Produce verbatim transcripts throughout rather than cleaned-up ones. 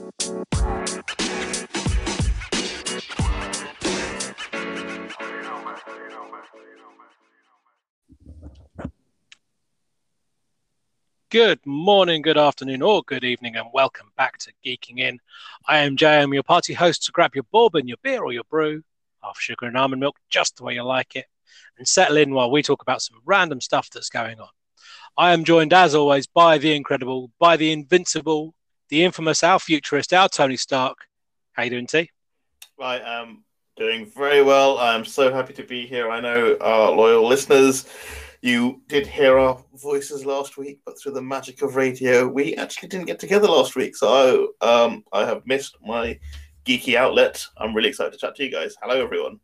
Good morning, good afternoon, or good evening, and welcome back to Geeking In. I am Jay, I'm your party host, so grab your bourbon, your beer, or your brew, half sugar and almond milk, just the way you like it, and settle in while we talk about some random stuff that's going on. I am joined, as always, by the incredible, by the invincible, the infamous, our futurist, our Tony Stark. How you doing, T? I am doing very well. I'm so happy to be here. I know our loyal listeners, you did hear our voices last week, but through the magic of radio, we actually didn't get together last week. So um, I have missed my geeky outlet. I'm really excited to chat to you guys. Hello, everyone.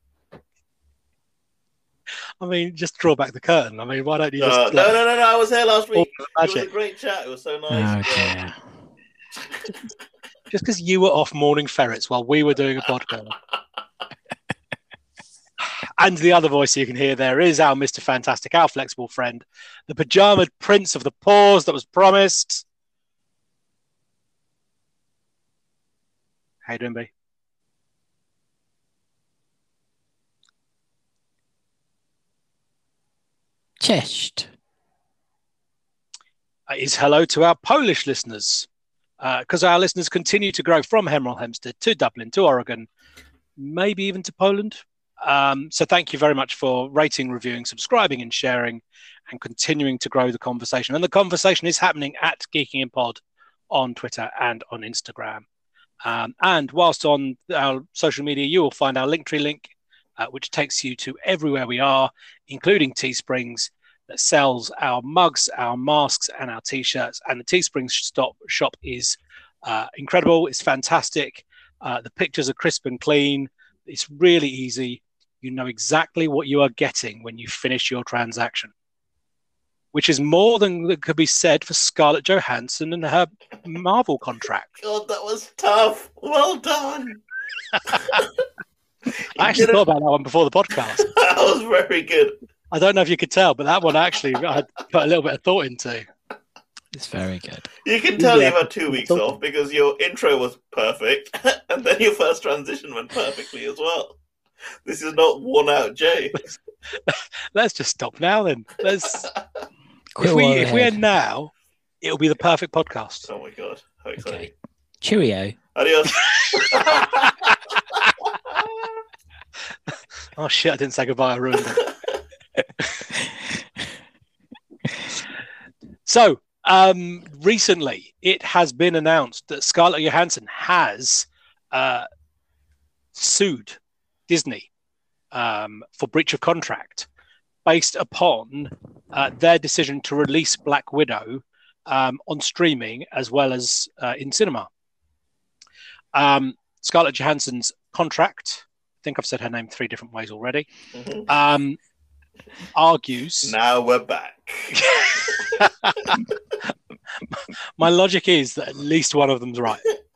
I mean, just draw back the curtain. I mean, why don't you just... Uh, like, no, no, no, no. I was here last week. It was magic. a great chat. It was so nice. Oh, dear. Just because you were off mourning ferrets while we were doing a podcast. And the other voice you can hear there is our Mister Fantastic, our flexible friend, the pajamaed prince of the pause that was promised. How you doing, B? Chest. Uh, is hello to our Polish listeners, because uh, our listeners continue to grow from Hemel Hempstead to Dublin to Oregon, maybe even to Poland. Um, so thank you very much for rating, reviewing, subscribing, and sharing, and continuing to grow the conversation. And the conversation is happening at Geeking In Pod on Twitter and on Instagram. Um, and whilst on our social media, you will find our Linktree link, uh, which takes you to everywhere we are, including Teesprings, that sells our mugs, our masks, and our T-shirts. And the Teesprings stop shop is uh, incredible. It's fantastic. Uh, the pictures are crisp and clean. It's really easy. You know exactly what you are getting when you finish your transaction, which is more than that could be said for Scarlett Johansson and her Marvel contract. God, that was tough. Well done. I actually thought about that one before the podcast. That was very good. I don't know if you could tell, but that one actually I put a little bit of thought into. It's very good. You can tell Yeah. you've had two weeks off because your intro was perfect and then your first transition went perfectly as well. This is not worn out Jay. Let's just stop now then. Let's Quit if we while if we ahead. end now, it'll be the perfect podcast. Oh my god. How exciting. Okay. Cheerio. Adios. Oh shit, I didn't say goodbye, I ruined it. So um recently it has been announced that Scarlett Johansson has uh sued Disney um, for breach of contract based upon uh, their decision to release Black Widow um, on streaming as well as uh, in cinema. Um, Scarlett Johansson's contract, I think I've said her name three different ways already, Mhm. um, argues... Now we're back. My logic is that at least one of them's right.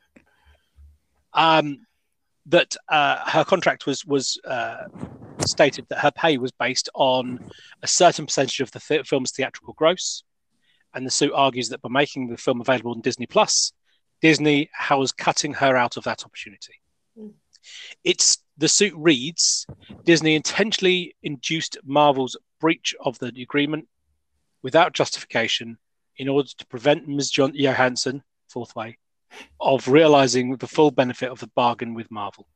Um, that uh, her contract was was uh, stated that her pay was based on a certain percentage of the th- film's theatrical gross, and the suit argues that by making the film available on Disney Plus, Disney was cutting her out of that opportunity. Mm. It's the suit reads: Disney intentionally induced Marvel's breach of the agreement without justification in order to prevent Miz John- Johansson, fourth way, of realizing the full benefit of the bargain with Marvel.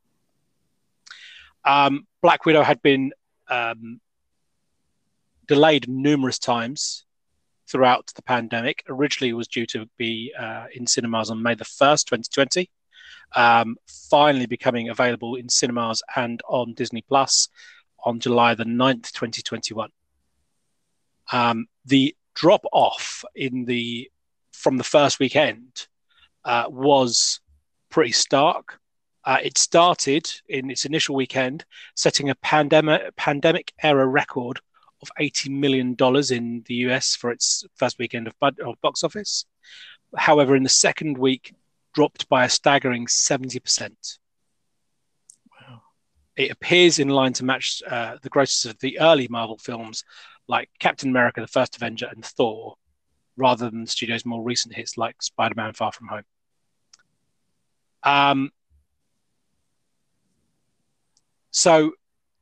Um, Black Widow had been um, delayed numerous times throughout the pandemic. Originally, it was due to be uh, in cinemas on May the first, twenty twenty. Um, finally becoming available in cinemas and on Disney Plus on July the ninth, twenty twenty-one. Um, the drop off in the from the first weekend uh, was pretty stark. Uh, it started in its initial weekend, setting a pandemic pandemic era record of eighty million dollars in the U S for its first weekend of, bud- of box office. However, in the second week, dropped by a staggering seventy percent. Wow. It appears in line to match uh, the grosses of the early Marvel films like Captain America, the First Avenger, and Thor, rather than the studio's more recent hits like Spider-Man Far From Home. Um, so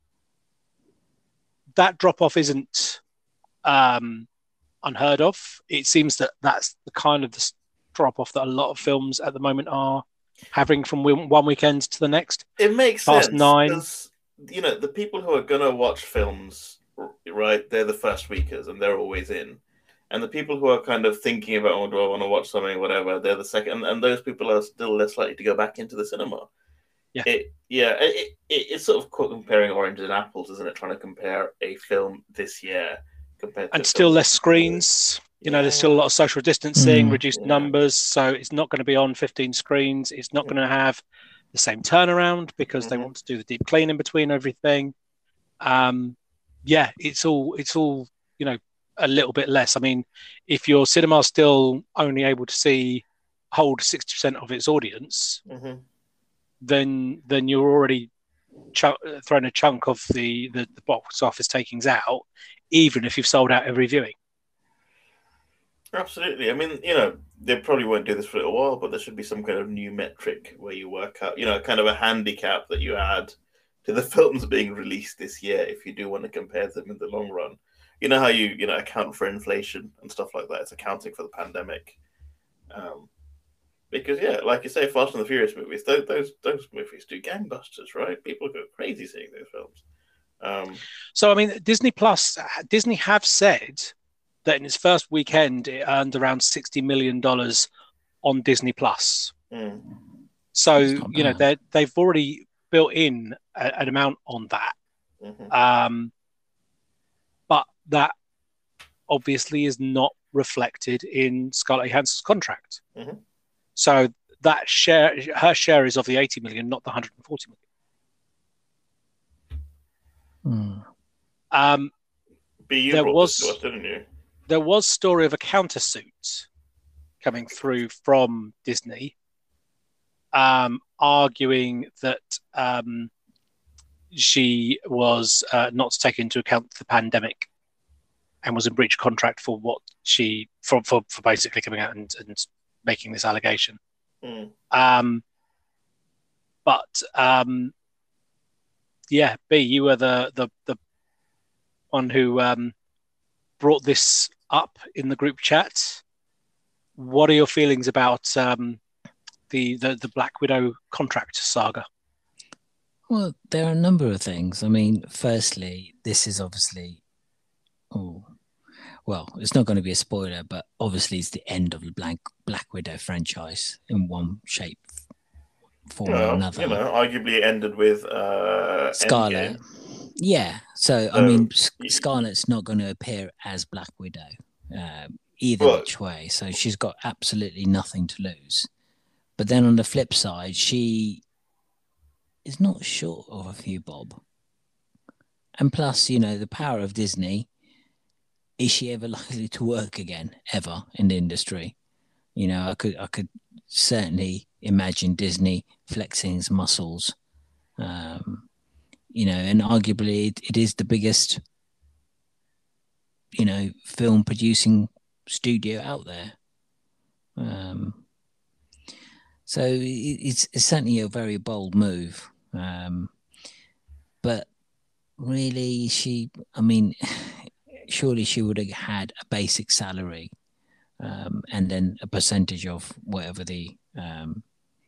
that drop off isn't um, unheard of. It seems that that's the kind of the drop off that a lot of films at the moment are having from one weekend to the next. It makes Fast sense Nine. because, you know, the people who are going to watch films, right, they're the first weekers and they're always in. And the people who are kind of thinking about, oh, do I want to watch something, whatever, they're the second. And, and those people are still less likely to go back into the cinema. Yeah. It, yeah, it, it, it's sort of comparing oranges and apples, isn't it? Trying to compare a film this year compared to and still films less screens. You know, Yeah. there's still a lot of social distancing, Mm. reduced Yeah. numbers. So it's not going to be on fifteen screens. It's not going to have the same turnaround because they Mhm. want to do the deep clean in between everything. Um, yeah, it's all it's all you know a little bit less. I mean, if your cinema is still only able to see hold sixty percent of its audience, Mhm. then then you're already ch- thrown a chunk of the, the the box office takings out, even if you've sold out every viewing. Absolutely. I mean, you know, they probably won't do this for a little while, but there should be some kind of new metric where you work out, you know, kind of a handicap that you add to the films being released this year if you do want to compare them in the long run. You know how you, you know, account for inflation and stuff like that. It's accounting for the pandemic. Um, because yeah, like you say, Fast and the Furious movies, those those, those movies do gangbusters, right? People go crazy seeing those films. Um, So I mean, Disney Plus, Disney have said that in its first weekend it earned around sixty million dollars on Disney Plus. mm, So That's not you know bad. they they've already built in a, an amount on that. mhm. Um, but that obviously is not reflected in Scarlett Johansson's contract. Mhm. So that share, her share is of the eighty million, not the one hundred forty million. Mm. Um, B, you There brought was- this to us, didn't you? there was story of a countersuit coming through from Disney, um, arguing that um, she was uh, not to take into account the pandemic and was in breach of contract for what she for for, for basically coming out and, and making this allegation. Mm. Um, but um, yeah, B, you were the the the one who um, brought this up in the group chat. What are your feelings about um, the, the the Black Widow contract saga? Well, there are a number of things. I mean, firstly, this is obviously, oh, well, it's not going to be a spoiler, but obviously it's the end of the Black Black Widow franchise in one shape, form, or Well, another. you know, arguably it ended with uh, Scarlet. Endgame. Yeah. So, I So, mean, S- y- Scarlett's not going to appear as Black Widow um, either Well- which way. So she's got absolutely nothing to lose. But then on the flip side, she is not short of a few bob. And plus, you know, the power of Disney, is she ever likely to work again, ever, in the industry? You know, I could I could certainly imagine Disney flexing its muscles. Um, you know, and arguably it, it is the biggest, you know, film producing studio out there. Um, so it, it's, it's certainly a very bold move. Um, but really, she, I mean, surely she would have had a basic salary um, and then a percentage of whatever the um,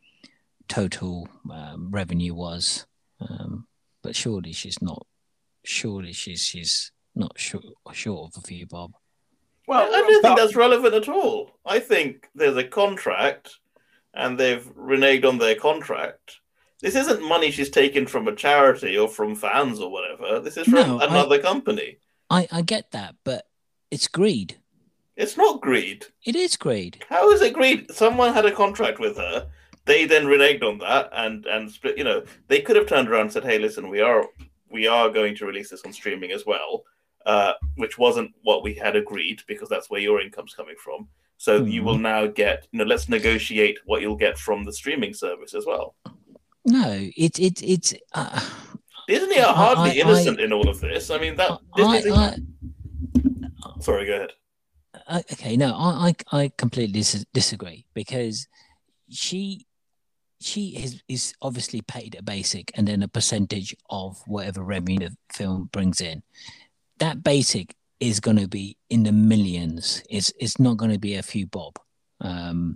total um, revenue was. Um, but surely she's not. Surely she's she's not short short of a few bob. Well, I don't but- think that's relevant at all. I think there's a contract, and they've reneged on their contract. This isn't money she's taken from a charity or from fans or whatever. This is from No, I- another company. I I get that, but it's greed. It's not greed. It is greed. How is it greed? Someone had a contract with her. They then reneged on that and and split. You know, they could have turned around and said, "Hey, listen, we are we are going to release this on streaming as well," uh, which wasn't what we had agreed because that's where your income's coming from. So Hmm. you will now get. You know, let's negotiate what you'll get from the streaming service as well. No, it's it's it's. Uh, Disney are I- hardly I- innocent in all of this. I mean, that I, Disney. I, Sorry, go ahead. I, okay, no, I I, I completely dis- disagree because she she is is obviously paid a basic and then a percentage of whatever revenue the film brings in. That basic is going to be in the millions. It's it's not going to be a few bob. Um,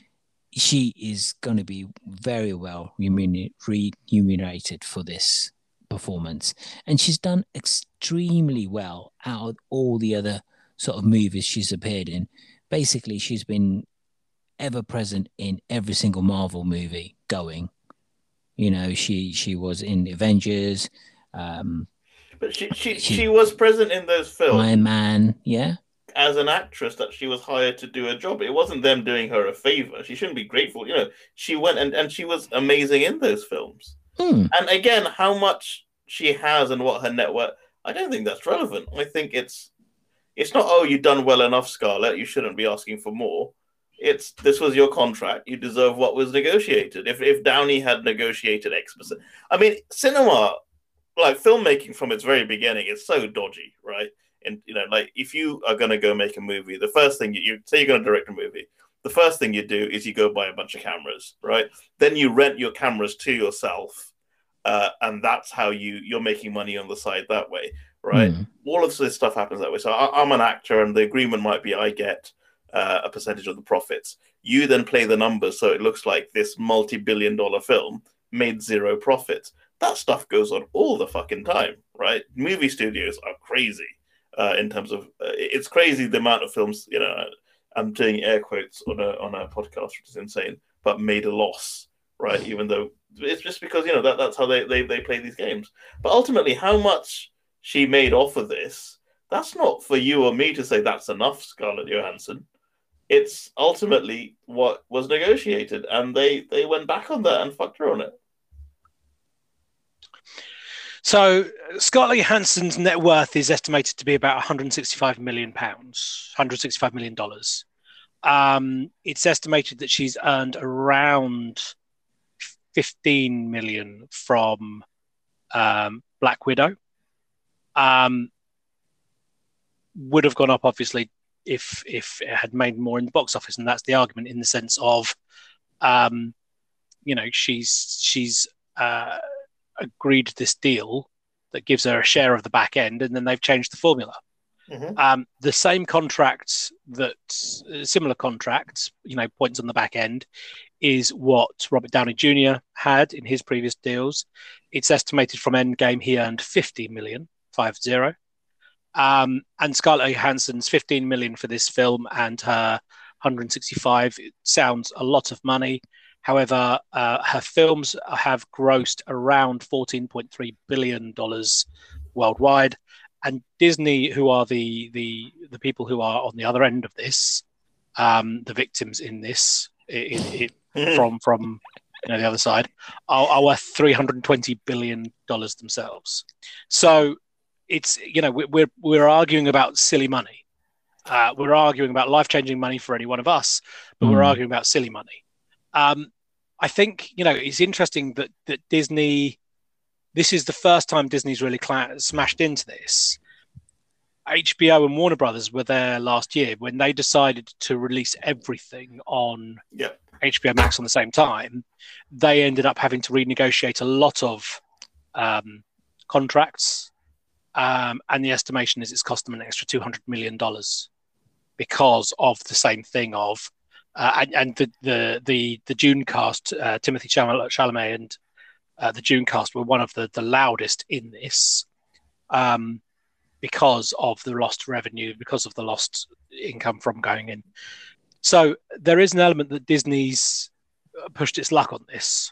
she is going to be very well remunerated for this performance, and she's done extremely well out of all the other sort of movies she's appeared in. Basically, she's been ever present in every single Marvel movie going. You know, she she was in the Avengers. Um, but she, she she she was present in those films. Iron Man, yeah. As an actress, that she was hired to do a job. It wasn't them doing her a favor. She shouldn't be grateful. You know, she went and, and she was amazing in those films. Mm. And again, how much she has and what her net worth, I don't think that's relevant. I think it's it's not, oh, you've done well enough, Scarlett, you shouldn't be asking for more. It's, this was your contract. You deserve what was negotiated. If if Downey had negotiated X percent, I mean, cinema, like filmmaking from its very beginning, is so dodgy, right? And you know, like if you are going to go make a movie, the first thing you, you say you're going to direct a movie, the first thing you do is you go buy a bunch of cameras, right? Then you rent your cameras to yourself, uh, and that's how you you're making money on the side that way, right? Mm. All of this stuff happens that way. So I, I'm an actor, and the agreement might be I get Uh, a percentage of the profits. You then play the numbers so it looks like this multi-billion dollar film made zero profits. That stuff goes on all the fucking time, right? Movie studios are crazy uh, in terms of uh, it's crazy the amount of films, you know, I'm doing air quotes on a on a podcast, which is insane, but made a loss, right? Even though it's just because, you know, that that's how they, they, they play these games. But ultimately, how much she made off of this, that's not for you or me to say that's enough, Scarlett Johansson. It's ultimately what was negotiated, and they, they went back on that and fucked her on it. So Scarlett Johansson's net worth is estimated to be about one hundred sixty-five million pounds, one hundred sixty-five million dollars. Um, it's estimated that she's earned around fifteen million from um, Black Widow. Um, would have gone up, obviously, if if it had made more in the box office, and that's the argument in the sense of, um, you know, she's she's uh, agreed this deal that gives her a share of the back end, and then they've changed the formula. Mm-hmm. Um, the same contract that similar contracts, you know, points on the back end, is what Robert Downey Junior had in his previous deals. It's estimated from Endgame he earned fifty million, five zero. Um, and Scarlett Johansson's fifteen million for this film and her one hundred sixty-five, it sounds a lot of money. However, uh, her films have grossed around fourteen point three billion dollars worldwide. And Disney, who are the, the, the people who are on the other end of this, um, the victims in this, it, it, from, from you know, the other side, are, are worth three hundred twenty billion dollars themselves. So, it's, you know, we're we're arguing about silly money. Uh, we're arguing about life-changing money for any one of us, but mm. we're arguing about silly money. Um, I think, you know, it's interesting that that Disney, this is the first time Disney's really cl- smashed into this. H B O and Warner Brothers were there last year when they decided to release everything on yep. H B O Max on the same time. They ended up having to renegotiate a lot of um, contracts. Um, and the estimation is it's cost them an extra two hundred million dollars because of the same thing of, uh, and, and the, the, the, the Dune cast, uh, Timothée Chalamet and uh, the Dune cast were one of the, the loudest in this um, because of the lost revenue, because of the lost income from going in. So there is an element that Disney's pushed its luck on this.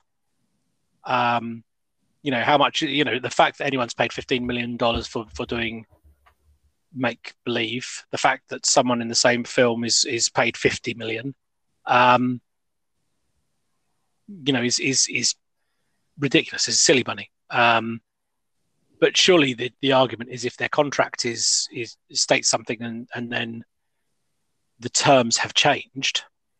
Um, You know, how much, you know, the fact that anyone's paid fifteen million dollars for, for doing make-believe, the fact that someone in the same film is is paid fifty million dollars, um, you know, is, is, is ridiculous. It's silly money. Um, but surely the, the argument is if their contract is, is states something and, and then the terms have changed,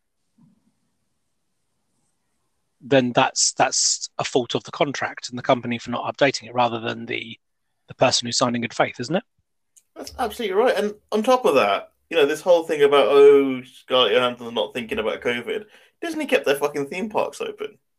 then that's that's a fault of the contract and the company for not updating it rather than the the person who's signing good faith, isn't it? That's absolutely right. And on top of that, you know, this whole thing about, oh, Scarlett Johansson's not thinking about COVID. Disney kept their fucking theme parks open.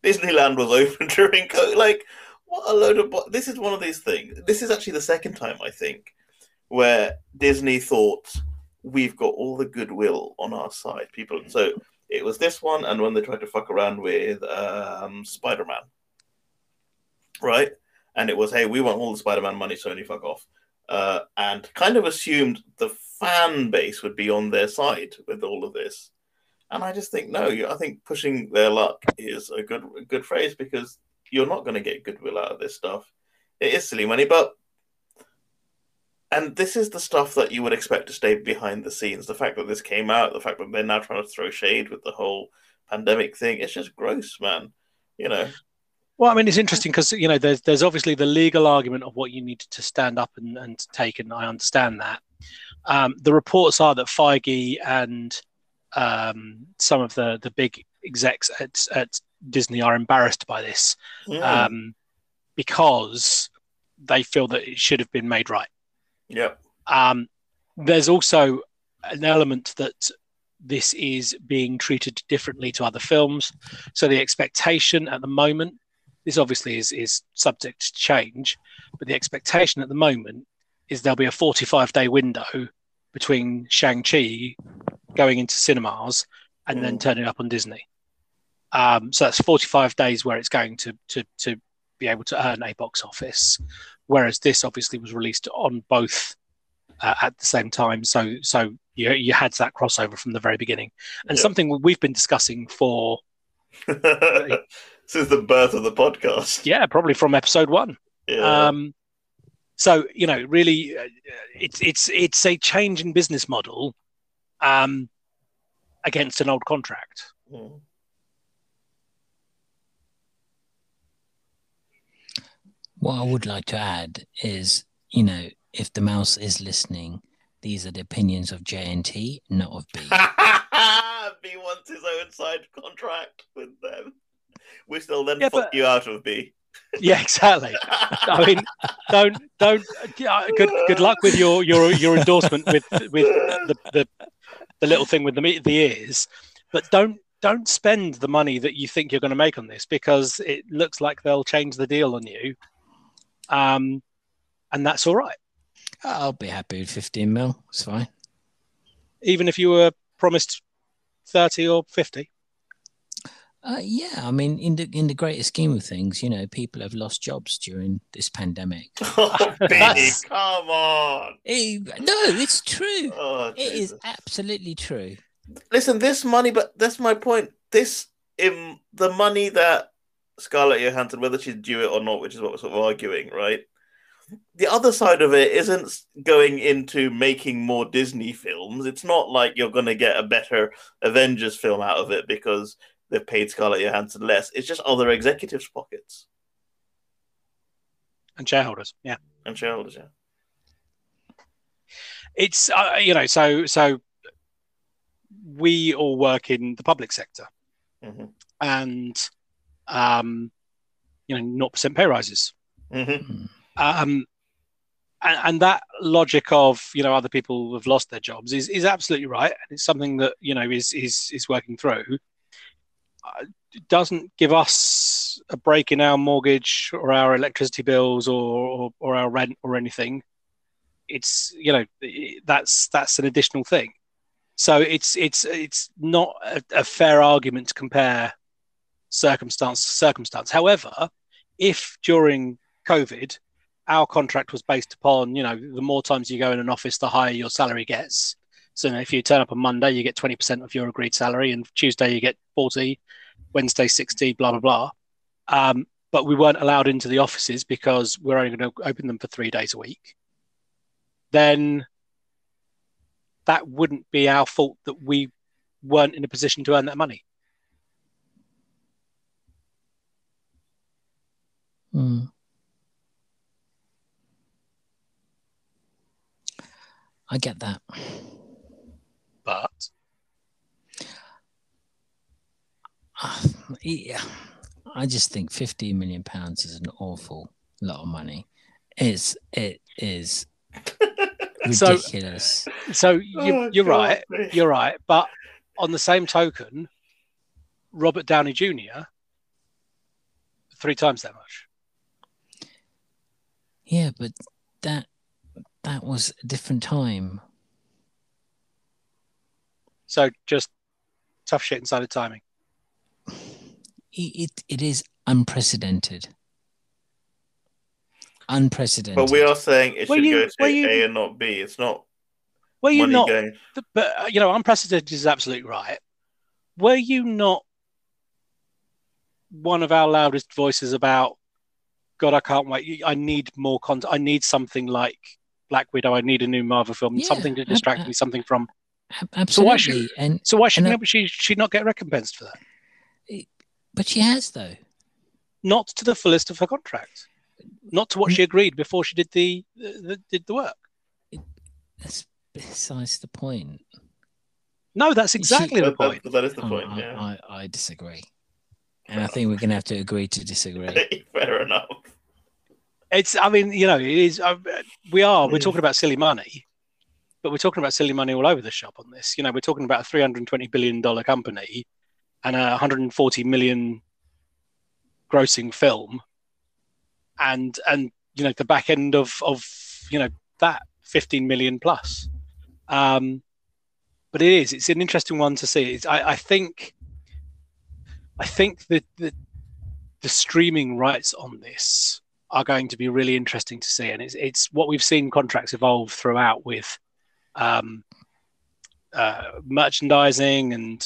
Disneyland was open during COVID. Like, what a load of... Bo- this is one of these things. This is actually the second time, I think, where Disney thought, we've got all the goodwill on our side. People... So it was this one, and when they tried to fuck around with um, Spider-Man. Right? And it was, hey, we want all the Spider-Man money, Sony, fuck off. Uh, and kind of assumed the fan base would be on their side with all of this. And I just think, no, I think pushing their luck is a good a good phrase, because you're not going to get goodwill out of this stuff. It is silly money, but... And this is the stuff that you would expect to stay behind the scenes. The fact that this came out, the fact that they're now trying to throw shade with the whole pandemic thing, it's just gross, man. You know? Well, I mean, it's interesting because, you know, there's there's obviously the legal argument of what you need to stand up and, and take, and I understand that. Um, the reports are that Feige and um, some of the, the big execs at, at Disney are embarrassed by this Mm. um, because they feel that it should have been made right. Yep. Um, there's also an element that this is being treated differently to other films. So the expectation at the moment, this obviously is, is subject to change, but the expectation at the moment is there'll be a forty-five day window between Shang-Chi going into cinemas and Mm. then turning up on Disney. Um, so that's forty-five days where it's going to, to, to be able to earn a box office. Whereas this obviously was released on both uh, at the same time. So so you, you had that crossover from the very beginning. And Yep. something we've been discussing for, Since the birth of the podcast. yeah, probably from episode one. Yeah. Um, so, you know, really, uh, it's it's it's a change in business model um, against an old contract. Mm. What I would like to add is, you know, if the mouse is listening, these are the opinions of J and T, not of B. B wants his own side contract with them. We still then Yeah, fuck but- you out of B. Yeah, exactly. I mean, don't don't. Yeah, good good luck with your your your endorsement with with the the, the little thing with the me- the ears, but don't don't spend the money that you think you're going to make on this, because it looks like they'll change the deal on you, um, and that's all right. I'll be happy with fifteen mil. It's fine. Even if you were promised thirty or fifty. Uh, yeah, I mean, in the in the greater scheme of things, you know, people have lost jobs during this pandemic. Oh, B, That's- come on. Eh, no, it's true. Oh, It is Jesus. absolutely true. Listen, this money, but that's my point. This, in the money that Scarlett Johansson, whether she's due it or not, which is what we're sort of arguing, right? The other side of it isn't going into making more Disney films. It's not like you're going to get a better Avengers film out of it because they've paid Scarlett Johansson less. It's just other executives' pockets And shareholders, yeah. and shareholders. Yeah. It's uh, you know, so so we all work in the public sector, Mm-hmm. and um, you know, zero percent pay rises. Mm-hmm. Um, and, and that logic of, you know, other people have lost their jobs is, is absolutely right. And it's something that, you know, is is is working through. Uh, it doesn't give us a break in our mortgage or our electricity bills or, or, or our rent or anything. It's, you know, that's that's an additional thing. So it's it's it's not a, a fair argument to compare circumstance to circumstance. However, if during COVID our contract was based upon, you know, the more times you go in an office, the higher your salary gets. So you know, if you turn up on Monday, you get twenty percent of your agreed salary, and Tuesday you get forty, Wednesday sixty, blah, blah, blah. Um, but we weren't allowed into the offices because we're only going to open them for three days a week. Then that wouldn't be our fault that we weren't in a position to earn that money. Hmm. I get that. But Uh, yeah, I just think fifteen million pounds is an awful lot of money. It's it is So- ridiculous. so you, Oh, you're God, right. me. You're right. But on the same token, Robert Downey Junior three times that much. Yeah, but that that was a different time. So just tough shit inside of timing. It, it, it is unprecedented. Unprecedented. But we are saying it Were should you- go to were you- A and not B. It's not Were you money not? going. But uh, you know, unprecedented is absolutely right. Were you not one of our loudest voices about? God, I can't wait. I need more content. I need something like Black Widow. I need a new Marvel film. Yeah, something to distract ab- me. Something from. Ab- Absolutely. why should- and So why should And, uh, she she not get recompensed for that? But she has, though. Not to the fullest of her contract. Not to what Mm. she agreed before she did the, the did the work. That's besides the point. No, that's exactly the That, point. that, that is the Oh, point. I, Yeah. I, I disagree. And I think we're going to have to agree to disagree. Fair enough. It's. I mean, you know, it is. Uh, we are. We're Mm. talking about silly money, but we're talking about silly money all over the shop on this. You know, we're talking about a three hundred twenty billion dollar company and a one hundred forty million grossing film, and and you know the back end of of you know that fifteen million plus. Um, but it is. It's an interesting one to see. It's, I, I think. I think that the the streaming rights on this are going to be really interesting to see, and it's it's what we've seen contracts evolve throughout with um, uh, merchandising and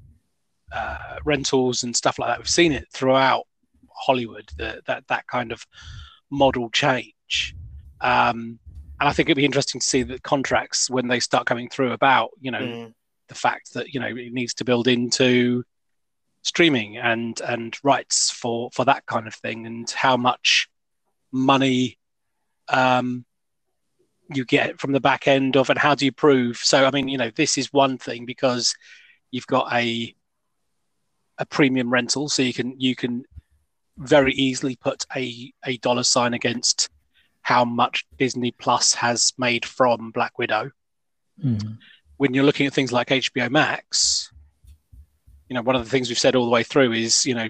uh, rentals and stuff like that. We've seen it throughout Hollywood, the, that that kind of model change, um, and I think it'd be interesting to see the contracts when they start coming through about you know Mm. the fact that you know it needs to build into streaming and and rights for for that kind of thing, and how much money um you get from the back end of, and how do you prove? So I mean, you know, this is one thing because you've got a a premium rental, so you can you can very easily put a a dollar sign against how much Disney Plus has made from Black Widow. Mm. When you're looking at things like H B O Max, you know, one of the things we've said all the way through is, you know,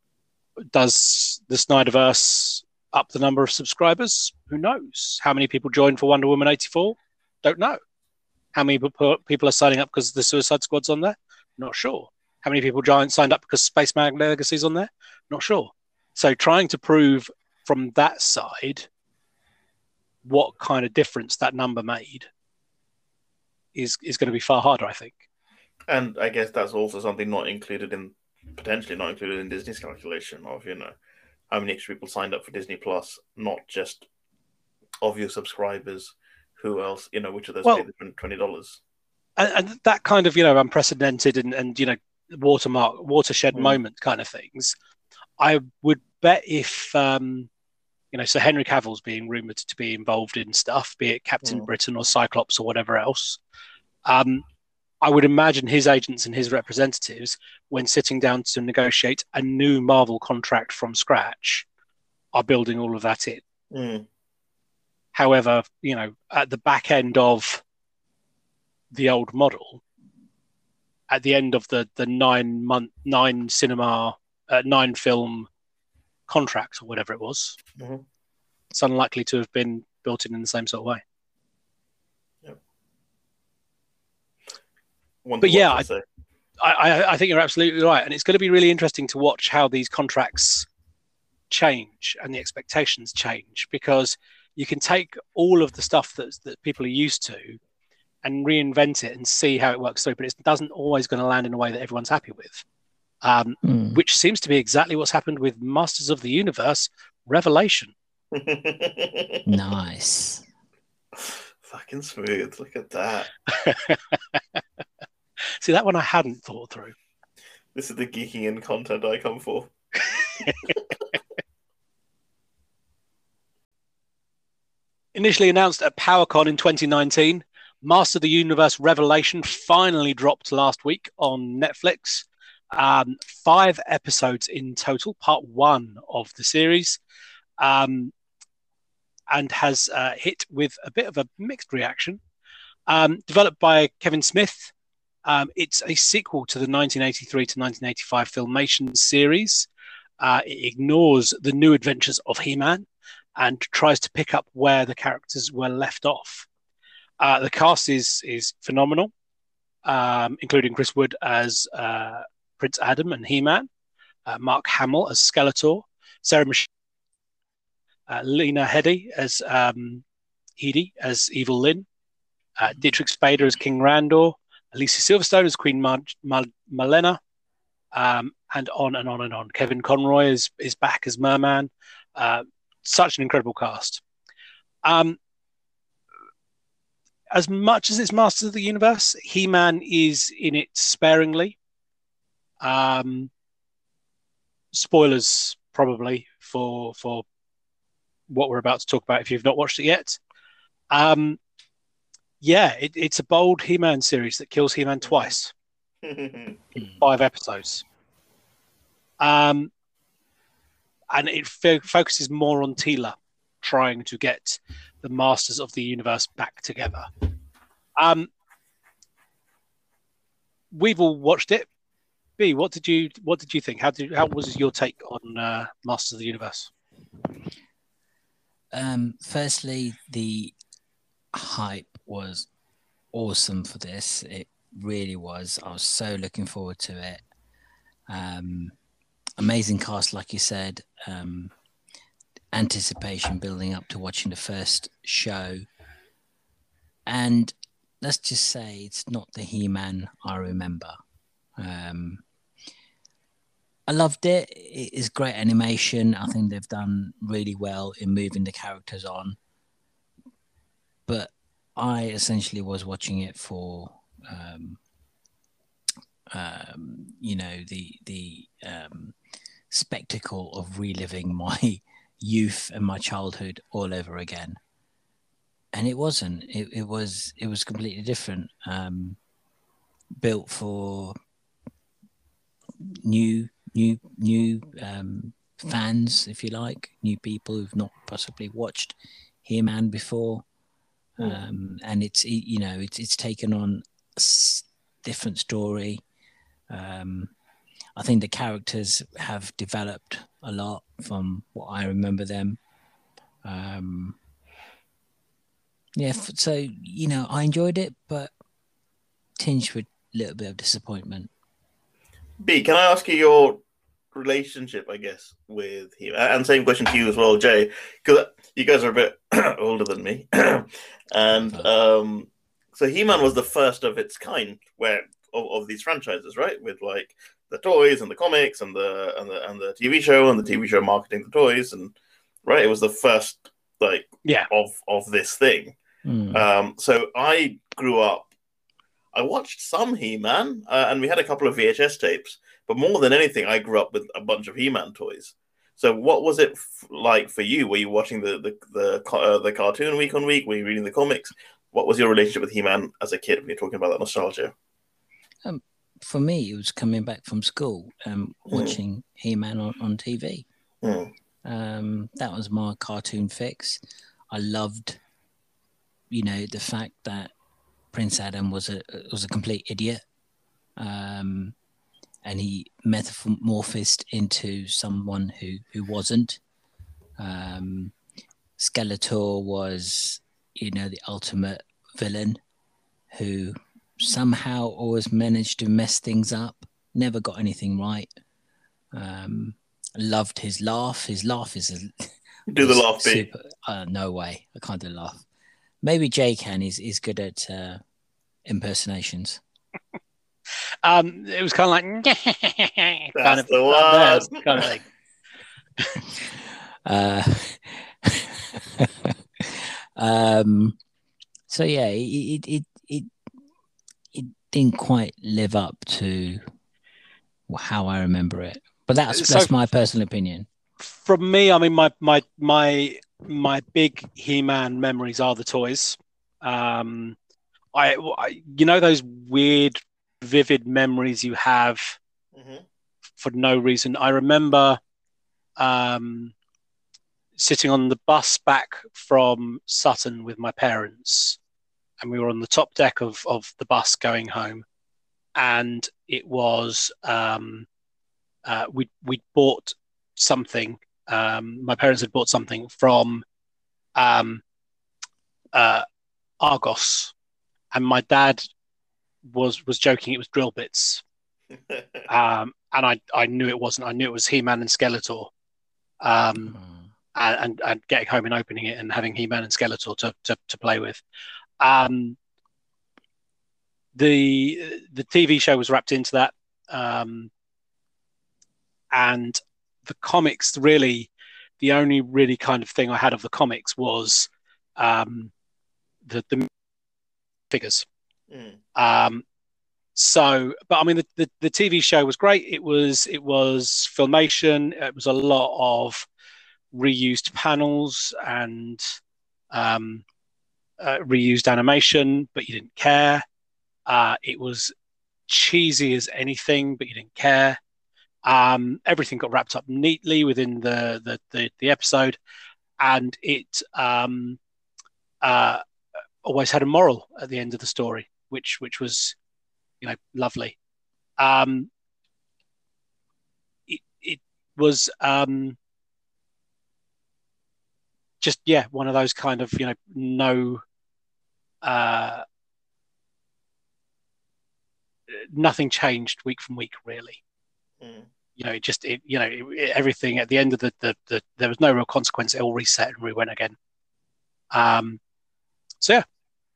does the Snyderverse up the number of subscribers? Who knows? How many people joined for Wonder Woman eighty-four? Don't know. How many people are signing up because the Suicide Squad's on there? Not sure. How many people joined, signed up because Spaceman Legacy's on there? Not sure. So trying to prove from that side what kind of difference that number made is is going to be far harder, I think. And I guess that's also something not included in, potentially not included in Disney's calculation of, you know, how many extra people signed up for Disney Plus, not just of your subscribers, who else, you know, which of those Well, paid the twenty dollars. And, and that kind of, you know, unprecedented and, and you know, watermark, watershed Mm. moment kind of things. I would bet if, um, you know, so Henry Cavill's being rumoured to be involved in stuff, be it Captain Mm. Britain or Cyclops or whatever else. Um, I would imagine his agents and his representatives, when sitting down to negotiate a new Marvel contract from scratch, are building all of that in. Mm. However, you know, at the back end of the old model, at the end of the the nine month, nine cinema, uh, nine film contract or whatever it was, Mhm. it's unlikely to have been built in in the same sort of way. One But to yeah, watch, I'd say. I, I, I think you're absolutely right, and it's going to be really interesting to watch how these contracts change and the expectations change, because you can take all of the stuff that that people are used to and reinvent it and see how it works through, but it doesn't always going to land in a way that everyone's happy with, um, Mm. which seems to be exactly what's happened with Masters of the Universe Revelation. Nice. Fucking smooth. Look at that. See, that one I hadn't thought through. This is the geeking in content I come for. Initially announced at PowerCon in twenty nineteen, Master of the Universe Revelation finally dropped last week on Netflix. Um, five episodes in total, part one of the series, um, and has uh, hit with a bit of a mixed reaction. Um, developed by Kevin Smith, um, it's a sequel to the nineteen eighty-three to nineteen eighty-five Filmation series. Uh, it ignores the new adventures of He-Man and tries to pick up where the characters were left off. Uh, the cast is is phenomenal, um, including Chris Wood as uh, Prince Adam and He-Man, uh, Mark Hamill as Skeletor, Sarah Mich- uh, Lena Headey as um, Edie as Evil Lynn, uh, Dietrich Spader as King Randor, Alicia Silverstone as Queen Mar- Mar- Malena, um, and on and on and on. Kevin Conroy is is back as Merman. Uh, such an incredible cast. Um, as much as it's Masters of the Universe, He-Man is in it sparingly. Um, spoilers probably for for what we're about to talk about if you've not watched it yet. Um, yeah, it, it's a bold He-Man series that kills He-Man twice in five episodes. Um, and it f- focuses more on Teela trying to get the Masters of the Universe back together. Um, we've all watched it. B, what did you what did you think? How did how was your take on uh, Masters of the Universe? Um, firstly, the hype was awesome for this. It really was. I was so looking forward to it. Um, amazing cast, like you said. Um, anticipation building up to watching the first show. And let's just say it's not the He-Man I remember. Um, I loved it. It is great animation. I think they've done really well in moving the characters on. But I essentially was watching it for, um, um, you know, the the um, spectacle of reliving my youth and my childhood all over again. And it wasn't. It, it was. It was completely different. Um, built for new, new, new um, fans, if you like, new people who've not possibly watched He-Man before. Um, and it's, you know, it's it's taken on a different story. Um, I think the characters have developed a lot from what I remember them. Um, yeah, so, you know, I enjoyed it, but tinged with a little bit of disappointment. B, can I ask you your relationship, I guess, with him? And same question to you as well, Jay, because you guys are a bit older than me. And um, so He-Man was the first of its kind where of, of these franchises, right? With like the toys and the comics and the and the and the T V show and the T V show marketing the toys, and right, it was the first like yeah of of this thing. Mm. Um, so I grew up. I watched some He-Man, uh, and we had a couple of V H S tapes. But more than anything, I grew up with a bunch of He-Man toys. So, what was it f- like for you? Were you watching the the the, uh, the cartoon week on week? Were you reading the comics? What was your relationship with He-Man as a kid when you're talking about that nostalgia? Um, for me, it was coming back from school, um, watching mm. He-Man on, on T V. Mm. Um, that was my cartoon fix. I loved, you know, the fact that Prince Adam was a was a complete idiot, um, and he metamorphosed into someone who who wasn't. Um, Skeletor was, you know, the ultimate villain who somehow always managed to mess things up. Never got anything right. Um, loved his laugh. His laugh is a do the laugh beat. Uh, no way, I can't do the laugh. Maybe Jay can. He's he's good at uh, impersonations. um, it was kind of like That's kind of the one. kind of thing. uh, um, so yeah, it it it it didn't quite live up to how I remember it, but that's So, that's my personal opinion. From me, I mean, my my my my big He-Man memories are the toys. Um, I, I you know those weird, vivid memories you have mm-hmm. for no reason. I remember um, sitting on the bus back from Sutton with my parents, and we were on the top deck of of the bus going home, and it was um, uh, we we bought something. Um, my parents had bought something from um, uh, Argos, and my dad was was joking it was drill bits, um, and I I knew it wasn't. I knew it was He-Man and Skeletor, um, Oh. and, and and getting home and opening it and having He-Man and Skeletor to to, to play with. Um, the the T V show was wrapped into that, um, and the comics really. The only really kind of thing I had of the comics was um, the the figures. Mm. Um, so, but I mean, the, the, the T V show was great. It was it was Filmation. It was a lot of reused panels and um, uh, reused animation, but you didn't care. Uh, it was cheesy as anything, but you didn't care. Um, everything got wrapped up neatly within the the, the, the episode, and it um, uh, always had a moral at the end of the story, which which was, you know, lovely. Um, it it was um, just yeah, one of those kind of, you know, no uh, nothing changed week from week really. Mm. You know, it just it you know it, it, everything at the end of the, the the there was no real consequence. It all reset and we went again. Um, so yeah.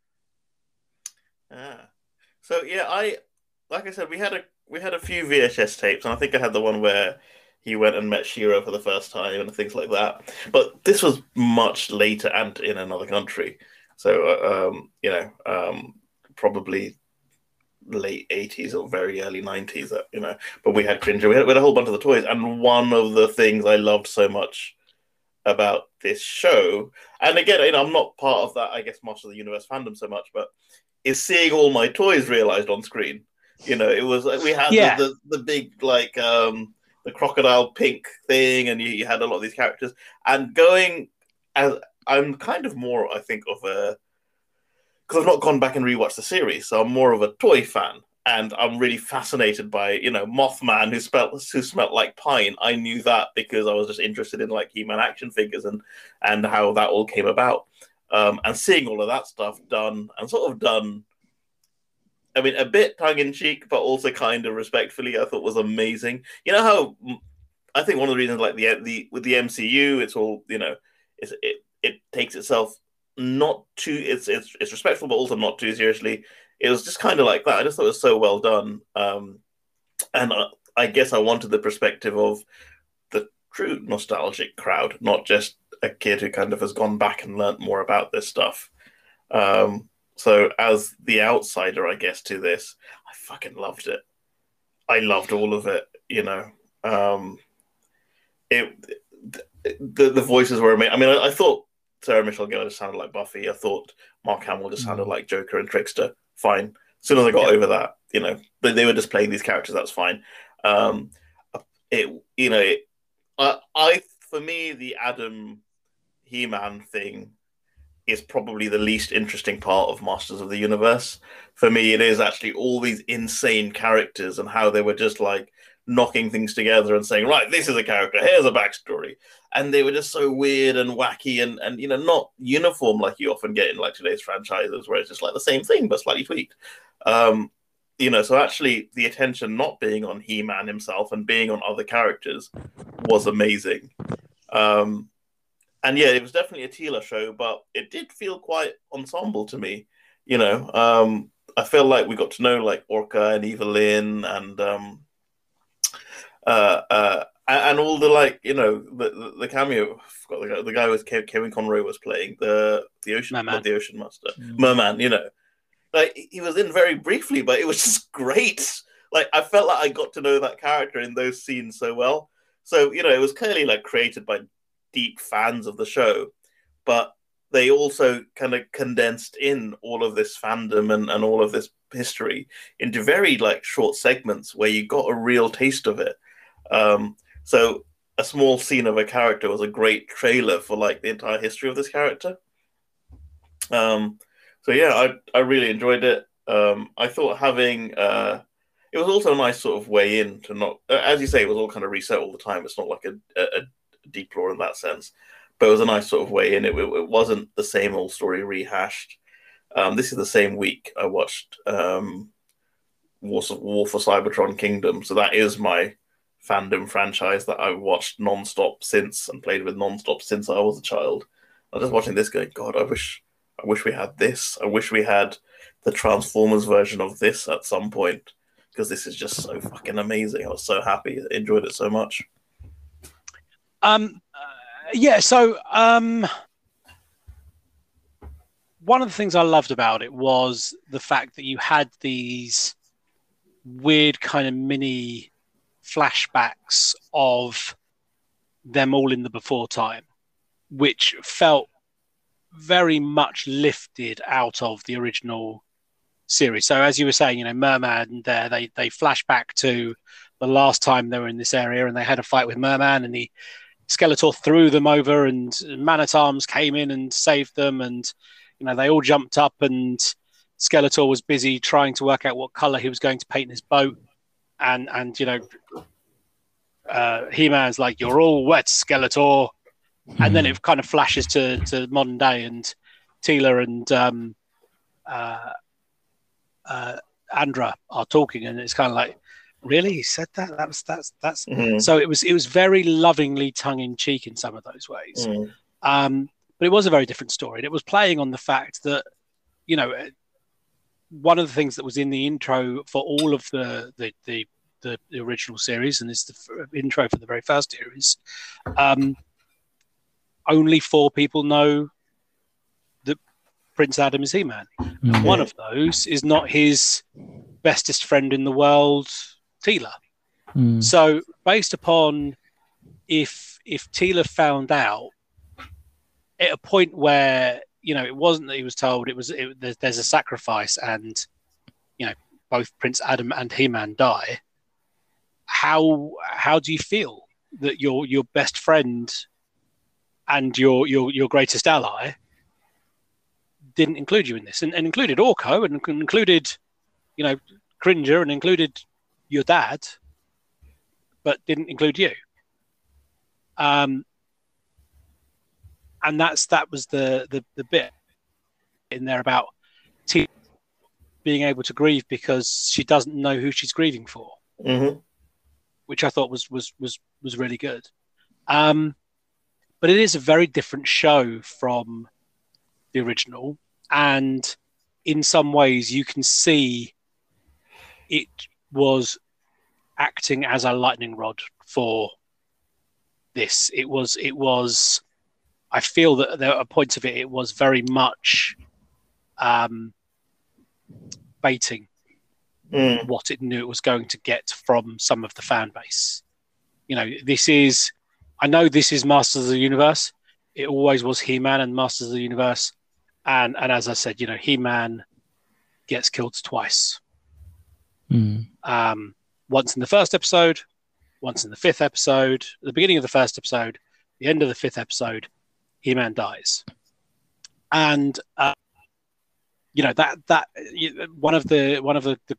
Ah. So yeah, I like I said, we had a we had a few V H S tapes, and I think I had the one where he went and met Shiro for the first time and things like that. But this was much later and in another country, so uh, um, you know, um, probably late eighties or very early nineties. Uh, you know, but we had Cringer, we had, we had a whole bunch of the toys, and one of the things I loved so much about this show, and again, you know, I'm not part of that, I guess, Master of the Universe fandom so much, but is seeing all my toys realized on screen. You know, it was like we had Yeah. the, the the big like um the crocodile pink thing, and you, you had a lot of these characters, and going as I'm kind of more, I think, of a because I've not gone back and rewatched the series, so I'm more of a toy fan, and I'm really fascinated by, you know, Mothman who smelled who smelled like pine. I knew that because I was just interested in like He-Man action figures and and how that all came about. Um, and seeing all of that stuff done and sort of done, I mean, a bit tongue in cheek, but also kind of respectfully, I thought was amazing. You know how I think one of the reasons, like the the with the M C U, it's all, you know, it's, it it takes itself not too it's it's it's respectful, but also not too seriously. It was just kind of like that. I just thought it was so well done, um, and I, I guess I wanted the perspective of the true nostalgic crowd, not just a kid who kind of has gone back and learnt more about this stuff. Um, so as the outsider, I guess, to this, I fucking loved it. I loved all of it, you know. Um, it the the voices were amazing. I mean, I, I thought Sarah Michelle Gellar just sounded like Buffy. I thought Mark Hamill just sounded mm. like Joker and Trickster. Fine. As soon as I got yeah. over that, you know, they, they were just playing these characters. That's fine. Um, it, you know, it, I, I for me, the Adam He-Man thing is probably the least interesting part of Masters of the Universe. For me, it is actually all these insane characters and how they were just like knocking things together and saying, right, this is a character, here's a backstory. And they were just so weird and wacky and, and you know, not uniform like you often get in like today's franchises where it's just like the same thing but slightly tweaked. Um, you know, so actually the attention not being on He-Man himself and being on other characters was amazing. Um, and yeah, it was definitely a Teela show, but it did feel quite ensemble to me. You know, um, I feel like we got to know like Orca and Evelyn and um, uh, uh, and all the like, you know, the the, the cameo. I forgot the guy, the guy with Kevin Conroy was playing the the ocean, Merman. not the Ocean Master, mm. Merman. You know, like he was in very briefly, but it was just great. Like I felt like I got to know that character in those scenes so well. So you know, it was clearly like created by deep fans of the show, but they also kind of condensed in all of this fandom and, and all of this history into very like short segments where you got a real taste of it. Um, so a small scene of a character was a great trailer for like the entire history of this character. Um, so yeah, I I really enjoyed it. Um, I thought having uh, it was also a nice sort of way in to not, as you say, it was all kind of reset all the time. It's not like a, a, a deep lore in that sense, but it was a nice sort of way in. It, it, it wasn't the same old story rehashed. Um, this is the same week I watched um, War, War for Cybertron Kingdom, so that is my fandom franchise that I've watched non-stop since and played with non-stop since I was a child. I'm just watching this going, God, I wish, I wish we had this. I wish we had the Transformers version of this at some point, because this is just so fucking amazing. I was so happy, I enjoyed it so much. Um, uh, yeah. So, um, one of the things I loved about it was the fact that you had these weird kind of mini flashbacks of them all in the before time, which felt very much lifted out of the original series. So as you were saying, you know, Merman there, they they flash back to the last time they were in this area and they had a fight with Merman, and the Skeletor threw them over and Man-at-Arms came in and saved them, and you know, they all jumped up and Skeletor was busy trying to work out what color he was going to paint his boat, and and you know, uh, He-Man's like, "You're all wet, Skeletor," mm-hmm. and then it kind of flashes to to modern day, and Teela and um, uh, uh, Andra are talking, and it's kind of like, really, he said that? That was that's that's. Mm-hmm. So it was it was very lovingly tongue in cheek in some of those ways, mm. um, but it was a very different story, and it was playing on the fact that, you know, one of the things that was in the intro for all of the the the, the, the original series, and is the f- intro for the very first series, um, only four people know that Prince Adam is He-Man, mm-hmm. and one of those is not his bestest friend in the world, Teela. Mm. So based upon if if Teela found out at a point where, you know, it wasn't that he was told, it was it, there's, there's a sacrifice and, you know, both Prince Adam and He-Man die, how how do you feel that your your best friend and your your your greatest ally didn't include you in this, and, and included Orko, and included, you know, Cringer, and included your dad, but didn't include you? Um, and that's that was the the, the bit in there about T being able to grieve because she doesn't know who she's grieving for, mm-hmm. which I thought was was was was really good. Um, but it is a very different show from the original, and in some ways you can see it was acting as a lightning rod for this. It was, it was, I feel that there are points of it, it was very much um, baiting mm. what it knew it was going to get from some of the fan base. You know, this is, I know this is Masters of the Universe. It always was He-Man and Masters of the Universe. And, and as I said, you know, He-Man gets killed twice. Mm. Um, once in the first episode, once in the fifth episode, at the beginning of the first episode, the end of the fifth episode, He-Man dies. And, uh, you know, that, that, one of the, one of the, the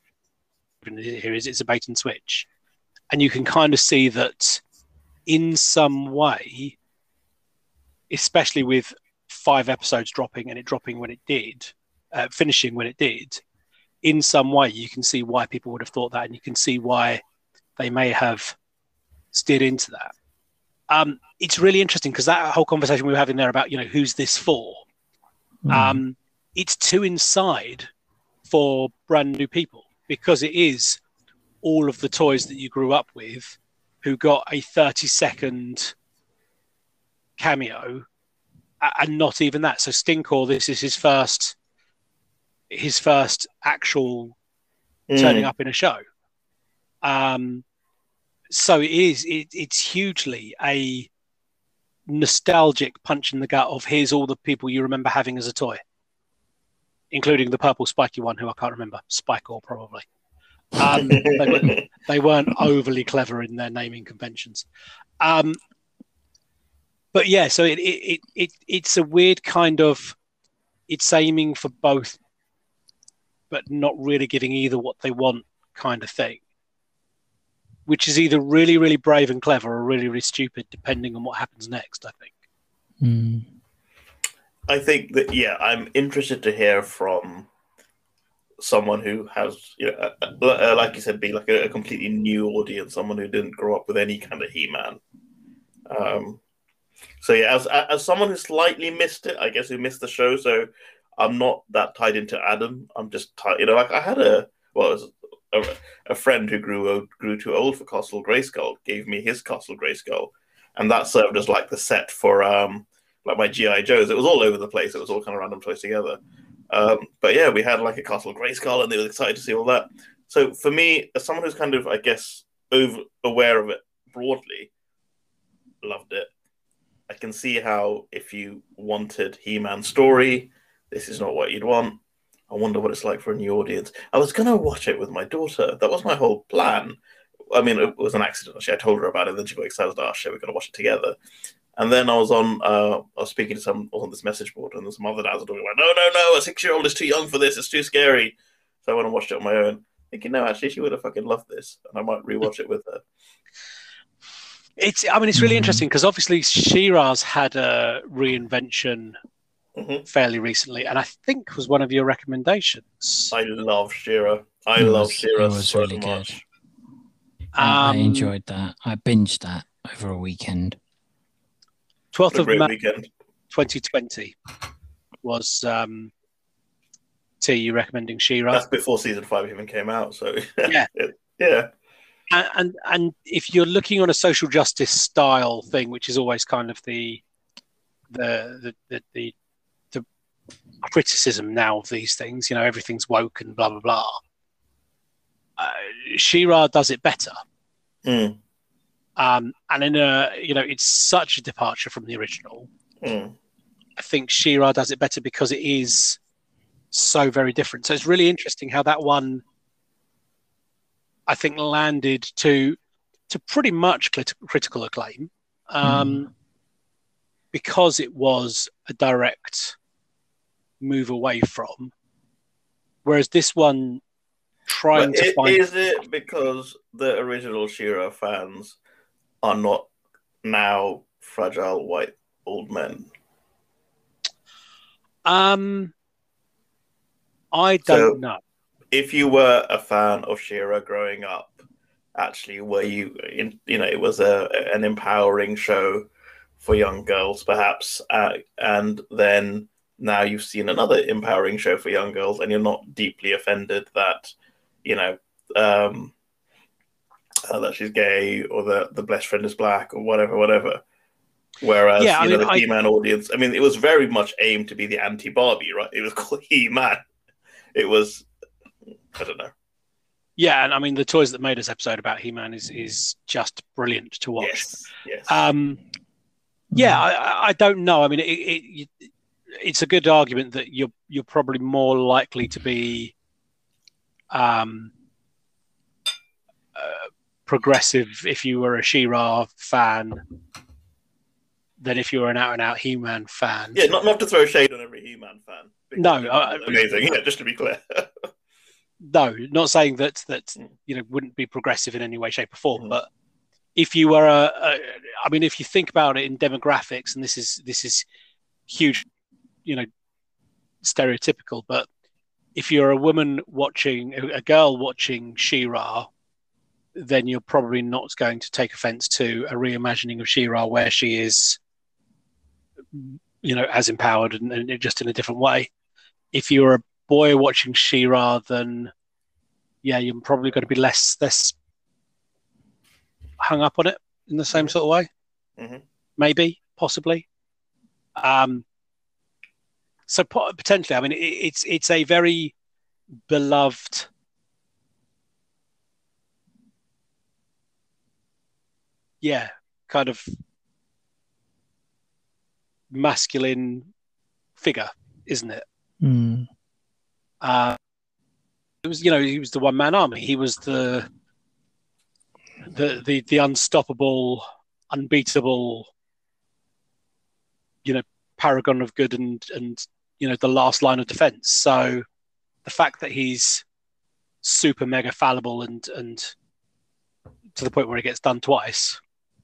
here is it's a bait and switch. And you can kind of see that in some way, especially with five episodes dropping and it dropping when it did, uh, finishing when it did, in some way you can see why people would have thought that, and you can see why they may have steered into that. Um, it's really interesting because that whole conversation we were having there about, you know, who's this for? Mm. Um, it's too inside for brand new people, because it is all of the toys that you grew up with who got a thirty second cameo, and not even that. So Stinkor, this is his first his first actual mm. turning up in a show. Um, so it is, it, it's hugely a nostalgic punch in the gut of here's all the people you remember having as a toy, including the purple spiky one who I can't remember, Spikor probably. Um, they, were, they weren't overly clever in their naming conventions. Um, but yeah, so it, it, it, it it's a weird kind of, it's aiming for both, but not really giving either what they want kind of thing, which is either really, really brave and clever or really, really stupid, depending on what happens next, I think. Mm. I think that, yeah, I'm interested to hear from someone who has, you know, uh, uh, like you said, be like a, a completely new audience, someone who didn't grow up with any kind of He-Man. Um, so yeah, as as someone who slightly missed it, I guess who missed the show, so I'm not that tied into Adam. I'm just tied, you know, like I had a well, it was a, a friend who grew grew too old for Castle Grayskull gave me his Castle Grayskull, and that served as like the set for um like my G I Joes. It was all over the place. It was all kind of random placed together. Um, but yeah, we had like a Castle Grayskull, and they were excited to see all that. So for me, as someone who's kind of, I guess, over aware of it broadly, loved it. I can see how if you wanted He-Man story, this is not what you'd want. I wonder what it's like for a new audience. I was going to watch it with my daughter. That was my whole plan. I mean, it was an accident. Actually, I told her about it, and then she got excited. Oh, shit, we're going to watch it together. And then I was on, uh, I was speaking to some, I was on this message board, and some other dads were talking about, no, no, no, a six-year-old is too young for this. It's too scary. So I went and watched it on my own, thinking, no, actually, she would have fucking loved this, and I might rewatch it with her. It's, I mean, it's really interesting because obviously She-Ra's had a reinvention mm-hmm. fairly recently, and I think was one of your recommendations. I love She-Ra. I it love was, She-Ra it was so really much. Good. Um, I enjoyed that. I binged that over a weekend. twelfth of May, weekend. twenty twenty was um, T, you recommending She-Ra? That's before season five even came out, so yeah. yeah. And, and and if you're looking on a social justice style thing, which is always kind of the the the the, the, the criticism now of these things, you know, everything's woke and blah blah blah. Uh, She-Ra does it better, mm. um, and in a you know, it's such a departure from the original. Mm. I think She-Ra does it better because it is so very different. So it's really interesting how that one, I think, landed to to pretty much crit- critical acclaim um, mm. because it was a direct move away from. Whereas this one, trying but to it, find... Is it because the original She-Ra fans are not now fragile white old men? Um, I don't so, know. If you were a fan of She-Ra growing up, actually, were you, in, you know, it was a an empowering show for young girls, perhaps, uh, and then now you've seen another empowering show for young girls, and you're not deeply offended that, you know, um, uh, that she's gay or that the best friend is black or whatever, whatever. Whereas, yeah, you mean, know, the I... He-Man audience, I mean, it was very much aimed to be the anti-Barbie, right? It was called He-Man. It was, I don't know. Yeah, and I mean, the Toys That Made Us episode about He-Man is is just brilliant to watch. Yes, yes. Um, yeah, I, I don't know. I mean, it, it, it's a good argument that you're you're probably more likely to be um, uh, progressive if you were a She-Ra fan than if you were an out-and-out He-Man fan. Yeah, not, not to throw shade on every He-Man fan. No. Uh, amazing, yeah, just to be clear. No, not saying that, that you know, wouldn't be progressive in any way, shape or form, mm. but if you were a, a, I mean, if you think about it in demographics, and this is this is huge, you know, stereotypical, but if you're a woman watching, a girl watching She-Ra, then you're probably not going to take offense to a reimagining of She-Ra where she is, you know, as empowered and, and just in a different way. If you're a boy watching She-Ra, then yeah, you're probably going to be less less hung up on it in the same mm-hmm. sort of way. Mm-hmm. Maybe, possibly. Um, so potentially, I mean, it, it's it's a very beloved yeah, kind of masculine figure, isn't it? Mm. Uh, it was, you know, he was the one man army. He was the the the the unstoppable, unbeatable, you know, paragon of good and and you know the last line of defense. So the fact that he's super mega fallible and and to the point where it gets done twice.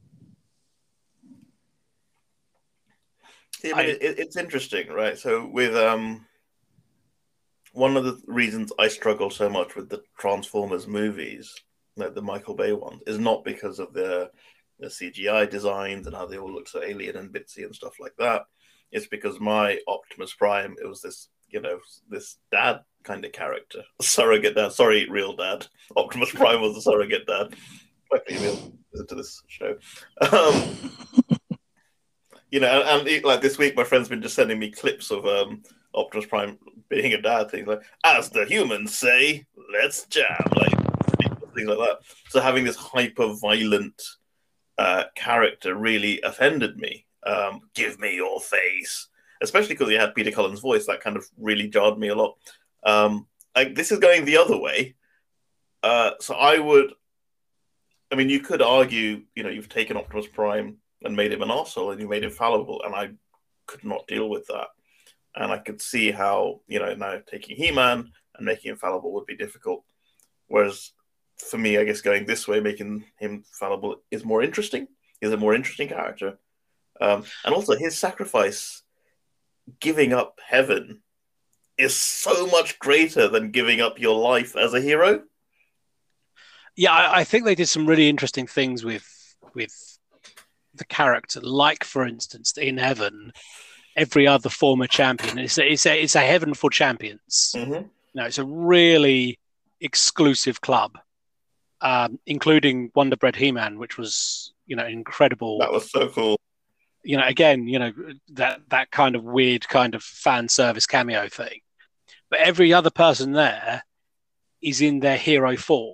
I mean, I, it, it's interesting, right? So with um, one of the reasons I struggle so much with the Transformers movies, like the Michael Bay ones, is not because of the the C G I designs and how they all look so alien and bitsy and stuff like that. It's because my Optimus Prime, it was this, you know, this dad kind of character, surrogate dad. Sorry, real dad. Optimus Prime was a surrogate dad. My female to this show. Um, you know, and, and like this week, my friend's been just sending me clips of um, Optimus Prime being a dad. Things like, as the humans say, let's jam, like things like that. So having this hyper violent uh, character really offended me. Um, give me your face, especially because he had Peter Cullen's voice. That kind of really jarred me a lot. Um, like, this is going the other way. Uh, so I would, I mean, you could argue, you know, you've taken Optimus Prime and made him an arsehole and you made him fallible, and I could not deal with that. And I could see how, you know, now taking He-Man and making him fallible would be difficult. Whereas for me, I guess going this way, making him fallible is more interesting. He's a more interesting character. Um, and also his sacrifice, giving up heaven, is so much greater than giving up your life as a hero. Yeah, I, I think they did some really interesting things with with the character. Like, for instance, in Heaven, every other former champion, it's a, it's a, it's a heaven for champions. Mm-hmm. No, it's a really exclusive club, um, including Wonder Bread He-Man, which was, you know, incredible. That was so cool. You know, again, you know, that that kind of weird kind of fan service cameo thing. But every other person there is in their hero form.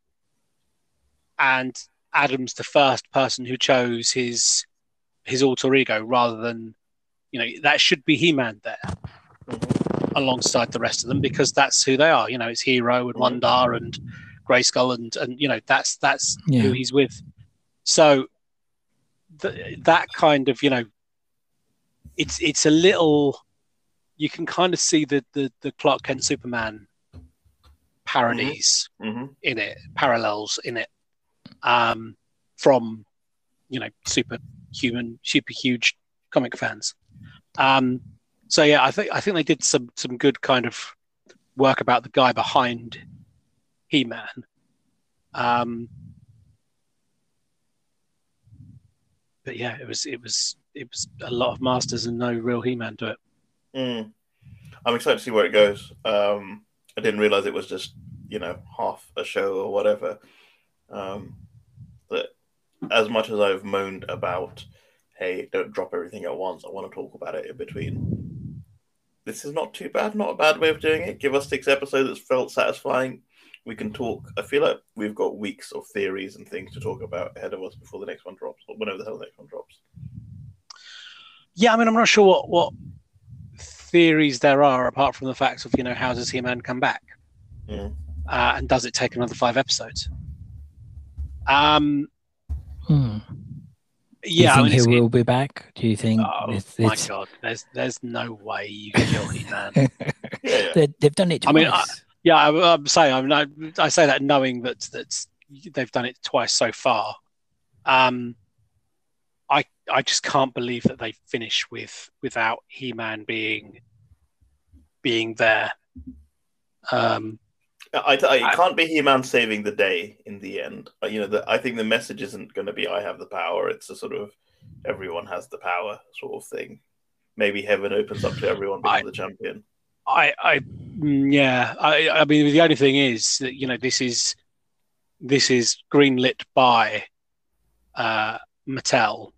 And Adam's the first person who chose his his alter ego rather than, you know, that should be He-Man there mm-hmm. alongside the rest of them, because that's who they are. You know, it's Hero and Wonder and Grayskull and, and you know, that's that's yeah. who he's with. So th- that kind of, you know, it's it's a little, you can kind of see the, the, the Clark Kent Superman parodies mm-hmm. in it, parallels in it. Um, from, you know, superhuman, super huge comic fans. Um, so yeah, I think I think they did some some good kind of work about the guy behind He-Man. Um, but yeah, it was it was it was a lot of Masters and no real He-Man to it. Mm. I'm excited to see where it goes. Um, I didn't realize it was just, you know, half a show or whatever. Um, but as much as I've moaned about, hey, don't drop everything at once, I want to talk about it in between. This is not too bad, not a bad way of doing it. Give us six episodes that felt satisfying. We can talk. I feel like we've got weeks of theories and things to talk about ahead of us before the next one drops, or whenever the hell the next one drops. Yeah, I mean, I'm not sure what, what theories there are, apart from the fact of, you know, how does He-Man come back? Mm. Uh, and does it take another five episodes? Um, hmm. Yeah, do you think I mean, he it, will be back? Do you think? Oh it's, my it's... God, there's there's no way you can kill He-Man. yeah. they, they've done it twice. I mean, I, yeah, I, I'm saying I'm not, I say that knowing that that they've done it twice so far. Um, I I just can't believe that they finish with without He-Man being being there. Um, I, I, it can't be He-Man saving the day in the end. You know, the, I think the message isn't going to be "I have the power." It's a sort of everyone has the power sort of thing. Maybe heaven opens up to everyone being I, the champion. I, I, yeah. I, I mean, the only thing is that, you know, this is this is greenlit by uh, Mattel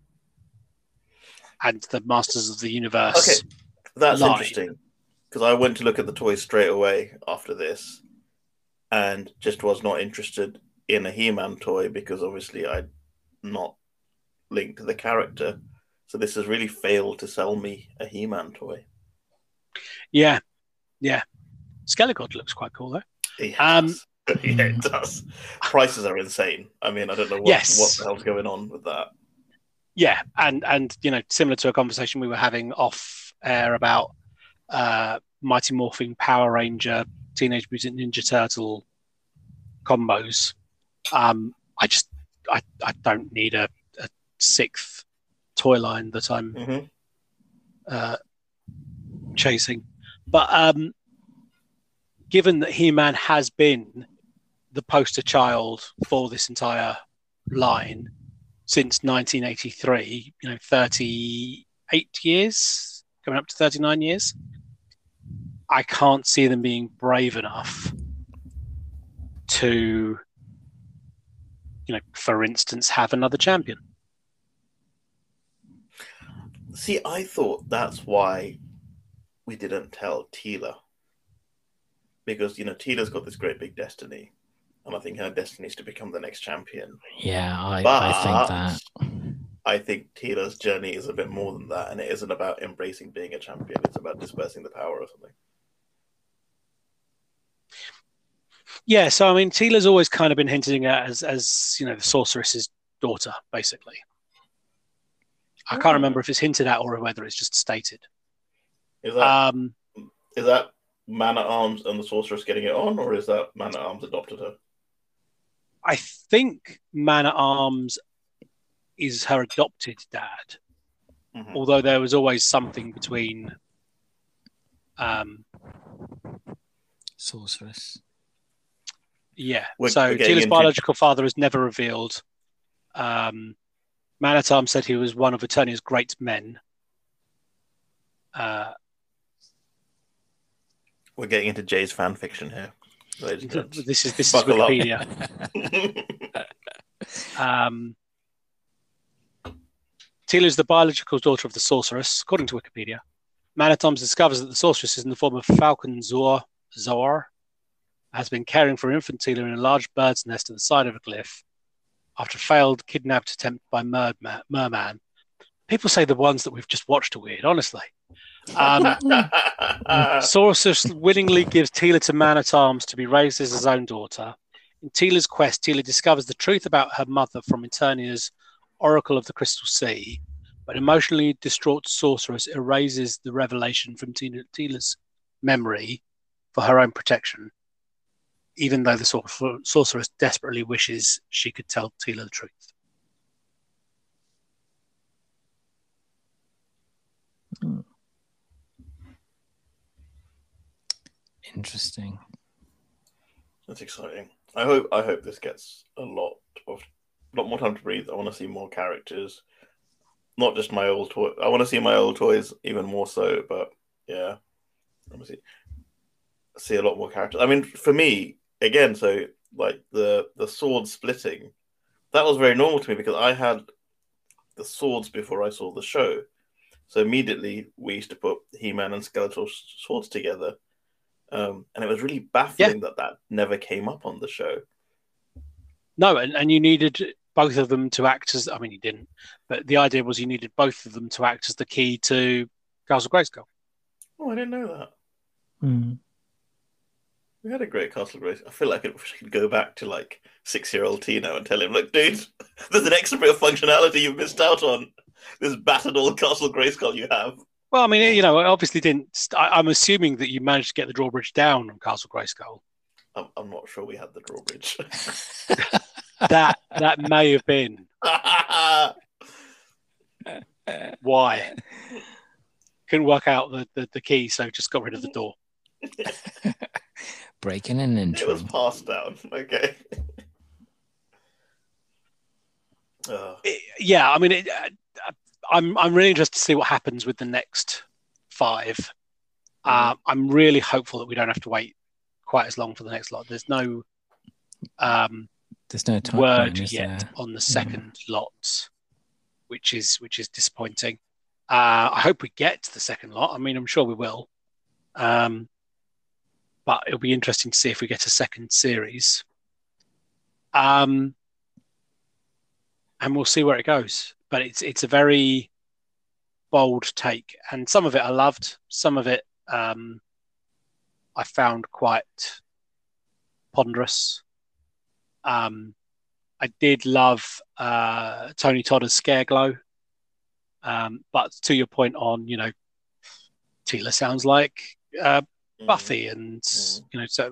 and the Masters of the Universe. Okay, that's line. Interesting, because I went to look at the toys straight away after this, and just was not interested in a He-Man toy because obviously I'd not linked to the character. So this has really failed to sell me a He-Man toy. Yeah, yeah. Skelegod looks quite cool though. Yeah, um, it yeah, it does. Prices are insane. I mean, I don't know what, yes. what the hell's going on with that. Yeah, and and you know, similar to a conversation we were having off air about uh, Mighty Morphin Power Ranger, Teenage Mutant Ninja Turtle combos. Um, I just I, I don't need a, a sixth toy line that I'm Mm-hmm. uh, chasing. But um, given that He-Man has been the poster child for this entire line since nineteen eighty-three, you know, thirty-eight years, coming up to thirty-nine years, I can't see them being brave enough to, you know, for instance, have another champion. See, I thought that's why we didn't tell Teela. Because, you know, Teela's got this great big destiny. And I think her destiny is to become the next champion. Yeah, I, But I think that. I think Teela's journey is a bit more than that. And it isn't about embracing being a champion. It's about dispersing the power or something. Yeah, so I mean, Teela's always kind of been hinting at as, as you know, the sorceress's daughter, basically. I can't remember if it's hinted at or whether it's just stated. Is that Um, is that Man at Arms and the sorceress getting it on, or is that Man at Arms adopted her? I think Man at Arms is her adopted dad, Mm-hmm. although there was always something between. Um, Sorceress. yeah, We're- so we're getting Teela's into- biological father is never revealed. Um, Man at Arms said he was one of Eternia's great men. Uh, We're getting into Jay's fan fiction here. ladies and gents. this is this is Buckle up. Wikipedia. Um, Teela is the biological daughter of the sorceress, according to Wikipedia. Man at Arms discovers that the sorceress is in the form of Falcon Zor, Zor has been caring for infant Teela in a large bird's nest at the side of a cliff after a failed kidnapped attempt by Merman. Merman. People say the ones that we've just watched are weird, honestly. Um, Sorceress willingly gives Teela to Man at Arms to be raised as his own daughter. In Teela's quest, Teela discovers the truth about her mother from Eternia's Oracle of the Crystal Sea, but emotionally distraught Sorceress erases the revelation from Teela, Teela's memory for her own protection, even though the sor- Sorceress desperately wishes she could tell Teela the truth. Hmm. Interesting. That's exciting. I hope I hope this gets a lot of a lot more time to breathe. I want to see more characters, not just my old toy. I want to see my old toys even more so. But yeah, I want to see see a lot more characters. I mean, for me, again, so like the the sword splitting, that was very normal to me because I had the swords before I saw the show. So immediately we used to put He-Man and Skeletor swords together. Um, and it was really baffling yeah. that that never came up on the show. No, and, and you needed both of them to act as, I mean, you didn't, but the idea was you needed both of them to act as the key to Castle Grayskull. Oh, I didn't know that. Mm. We had a great Castle Grayskull. I feel like I could go back to like six-year-old Tino and tell him, look, dude, there's an extra bit of functionality you've missed out on. This battered old Castle Grayskull you have. Well, I mean, you know, I obviously didn't. I, I'm assuming that you managed to get the drawbridge down on Castle Grayskull. I'm, I'm not sure we had the drawbridge. that that may have been why. Couldn't work out the, the, the key, so just got rid of the door. Breaking and entering. It was passed down. Okay. uh. It, yeah, I mean, it, uh, I'm I'm really interested to see what happens with the next five. Mm-hmm. Uh, I'm really hopeful that we don't have to wait quite as long for the next lot. There's no um, there's no time word point, yet there? on the second mm. lot, which is which is disappointing. Uh, I hope we get to the second lot. I mean, I'm sure we will. Um, but it'll be interesting to see if we get a second series. Um, and we'll see where it goes. But it's it's a very bold take, and some of it I loved. Some of it um, I found quite ponderous. Um, I did love uh, Tony Todd as Scareglow, um, but to your point on, you know, Teela sounds like uh, Buffy, and mm. you know, so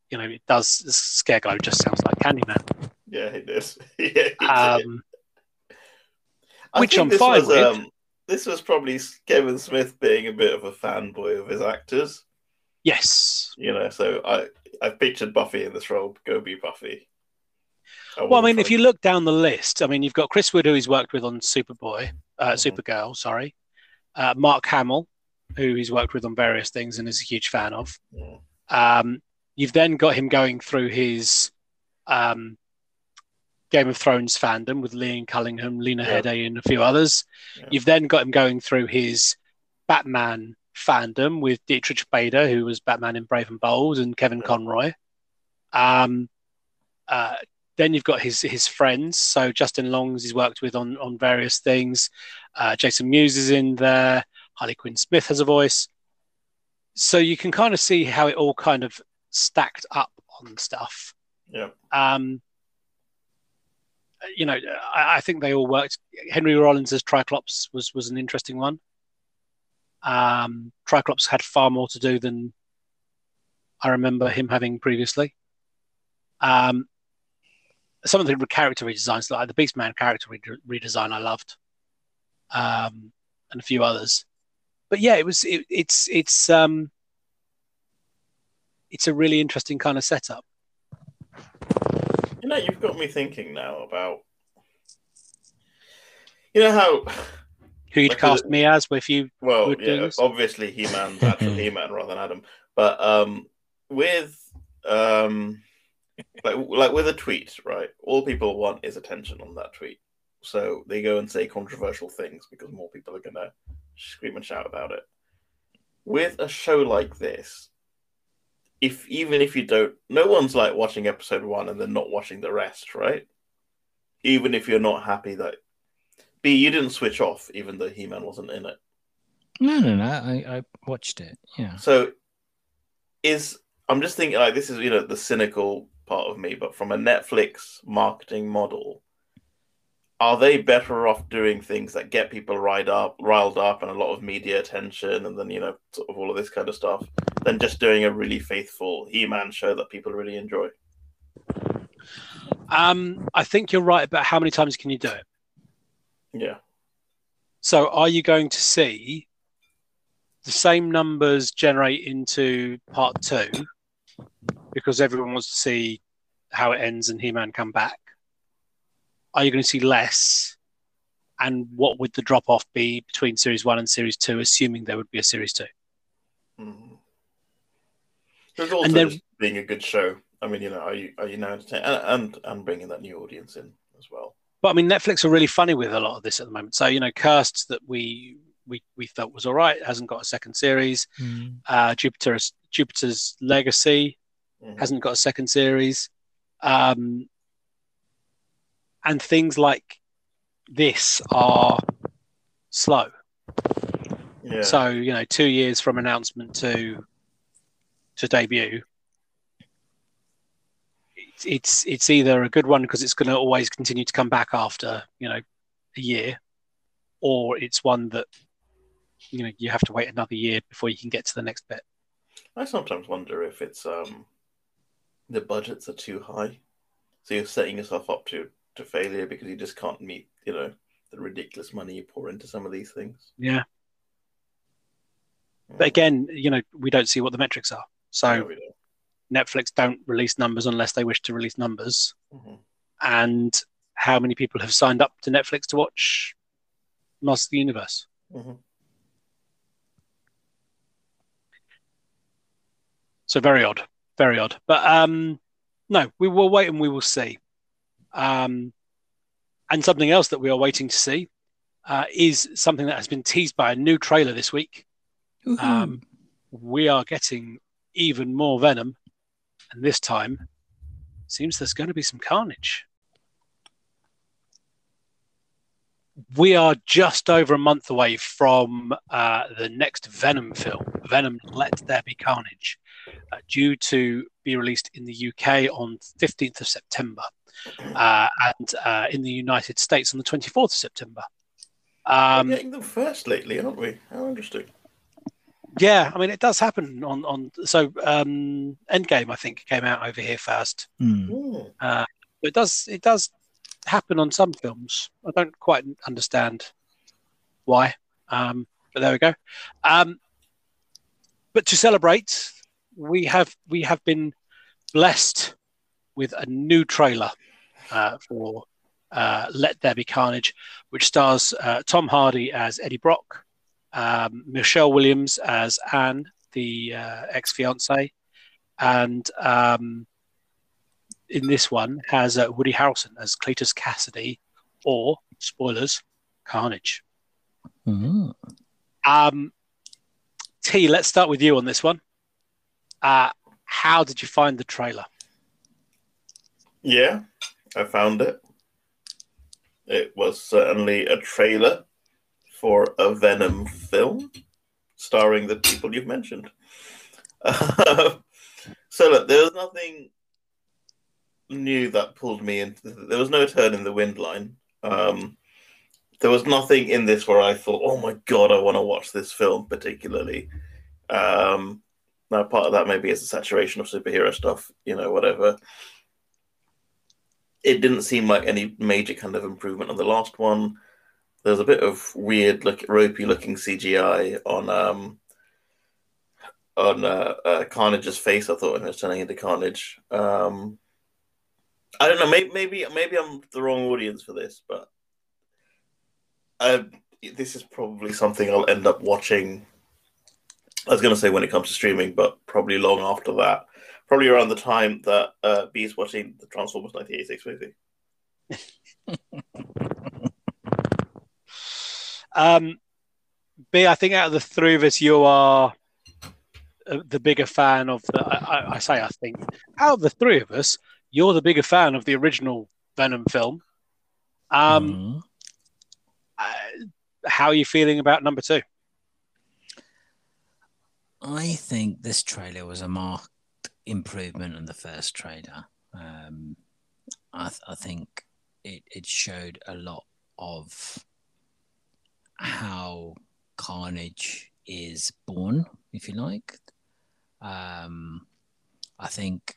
you know, it does. Scareglow just sounds like Candyman. Yeah, it is. yeah, it Um, I which think I'm this fine was, with. Um, this was probably Kevin Smith being a bit of a fanboy of his actors. Yes. You know, so I I pictured Buffy in this role. Go be Buffy. I Well, I mean, trying... if you look down the list, I mean, you've got Chris Wood, who he's worked with on Superboy, uh, Mhm. Supergirl, sorry. Uh, Mark Hamill, who he's worked with on various things and is a huge fan of. Yeah. Um, you've then got him going through his um, Game of Thrones fandom with Liam Cullingham, Lena Yeah. Headey, and a few others. Yeah. You've then got him going through his Batman fandom with Dietrich Bader, who was Batman in Brave and Bold, and Kevin Yeah. Conroy. Um, uh, then you've got his his friends. So Justin Longs he's worked with on on various things. Uh, Jason Mewes is in there. Harley Quinn Smith has a voice. So you can kind of see how it all kind of stacked up on stuff. Yeah. Um, you know, I, I think they all worked. Henry Rollins as Triclops was was an interesting one. Um, Triclops had far more to do than I remember him having previously. Um, some of the character redesigns, like the Beastman character re- redesign, I loved, um, and a few others. But yeah, it was it, it's it's um, it's a really interesting kind of setup. You know, you've got me thinking now about, you know how who you'd like cast the, me as if you well, were yeah, doing this? Obviously He-Man's actual He-Man rather than Adam, but um, with um, like like with a tweet, right? All people want is attention on that tweet, so they go and say controversial things because more people are gonna scream and shout about it. With a show like this, if even if you don't, no one's like watching episode one and then not watching the rest, right? Even if you're not happy that B, you didn't switch off, even though He-Man wasn't in it. No, no, no. I, I watched it. Yeah. So, is I'm just thinking like this is you know the cynical part of me, but from a Netflix marketing model, are they better off doing things that get people riled up, riled up, and a lot of media attention, and then you know sort of all of this kind of stuff, than just doing a really faithful He-Man show that people really enjoy? Um, I think you're right about how many times can you do it. Yeah. So are you going to see the same numbers generate into part two because everyone wants to see how it ends and He-Man come back? Are you going to see less? And what would the drop-off be between series one and series two, assuming there would be a series two? Mm-hmm. There's also and then, just being a good show. I mean, you know, are you are you now entertaining and, and and bringing that new audience in as well? But I mean, Netflix are really funny with a lot of this at the moment. So you know, Cursed that we we we thought was all right hasn't got a second series. Mm. Uh, Jupiter's Jupiter's Legacy Mm-hmm. hasn't got a second series, um, and things like this are slow. Yeah. So you know, two years from announcement to to debut. It's it's either a good one because it's going to always continue to come back after you know a year, or it's one that you know you have to wait another year before you can get to the next bit. I sometimes wonder if it's um the budgets are too high, so you're setting yourself up to to failure because you just can't meet you know the ridiculous money you pour into some of these things. Yeah, but again, you know we don't see what the metrics are, so. No, we don't. Netflix don't release numbers unless they wish to release numbers. Mm-hmm. And how many people have signed up to Netflix to watch Masters of the Universe? Mm-hmm. So very odd, very odd. But um, no, we will wait and we will see. Um, and something else that we are waiting to see uh, is something that has been teased by a new trailer this week. Um, we are getting even more Venom. And this time, seems there's going to be some carnage. We are just over a month away from uh, the next Venom film, Venom Let There Be Carnage, uh, due to be released in the U K on fifteenth of September uh, and uh, in the United States on the twenty-fourth of September. Um, We're getting them first lately, aren't we? How interesting. Yeah, I mean, it does happen on on. So, um, Endgame, I think, came out over here first. Mm. Uh, but it does it does happen on some films. I don't quite understand why, um, but there we go. Um, but to celebrate, we have we have been blessed with a new trailer uh, for uh, Let There Be Carnage, which stars uh, Tom Hardy as Eddie Brock, um, Michelle Williams as Anne, the uh, ex-fiance, and um, in this one has uh, Woody Harrelson as Cletus Cassidy, or, spoilers, Carnage. Mm. Um, T, let's start with you on this one. Uh, how did you find the trailer? Yeah, I found it. It was certainly a trailer for a Venom film starring the people you've mentioned. Uh, so look, there was nothing new that pulled me in. There was no turn in the wind line. Um, there was nothing in this where I thought, oh my God, I want to watch this film particularly. Um, now, part of that maybe is the saturation of superhero stuff, you know, whatever. It didn't seem like any major kind of improvement on the last one. There's a bit of weird, look, ropey looking C G I on um, on uh, uh, Carnage's face. I thought when he was turning into Carnage. Um, I don't know. Maybe, maybe maybe I'm the wrong audience for this, but uh, this is probably something I'll end up watching. I was going to say when it comes to streaming, but probably long after that. Probably around the time that uh, B is watching the Transformers nineteen eighty-six movie. um, B, I think out of the three of us, you are the bigger fan of the. I, I say I think out of the three of us, you're the bigger fan of the original Venom film. Um, Mm. uh, how are you feeling about number two? I think this trailer was a marked improvement on the first trailer. Um, I, th- I think it, it showed a lot of how Carnage is born, if you like. Um, I think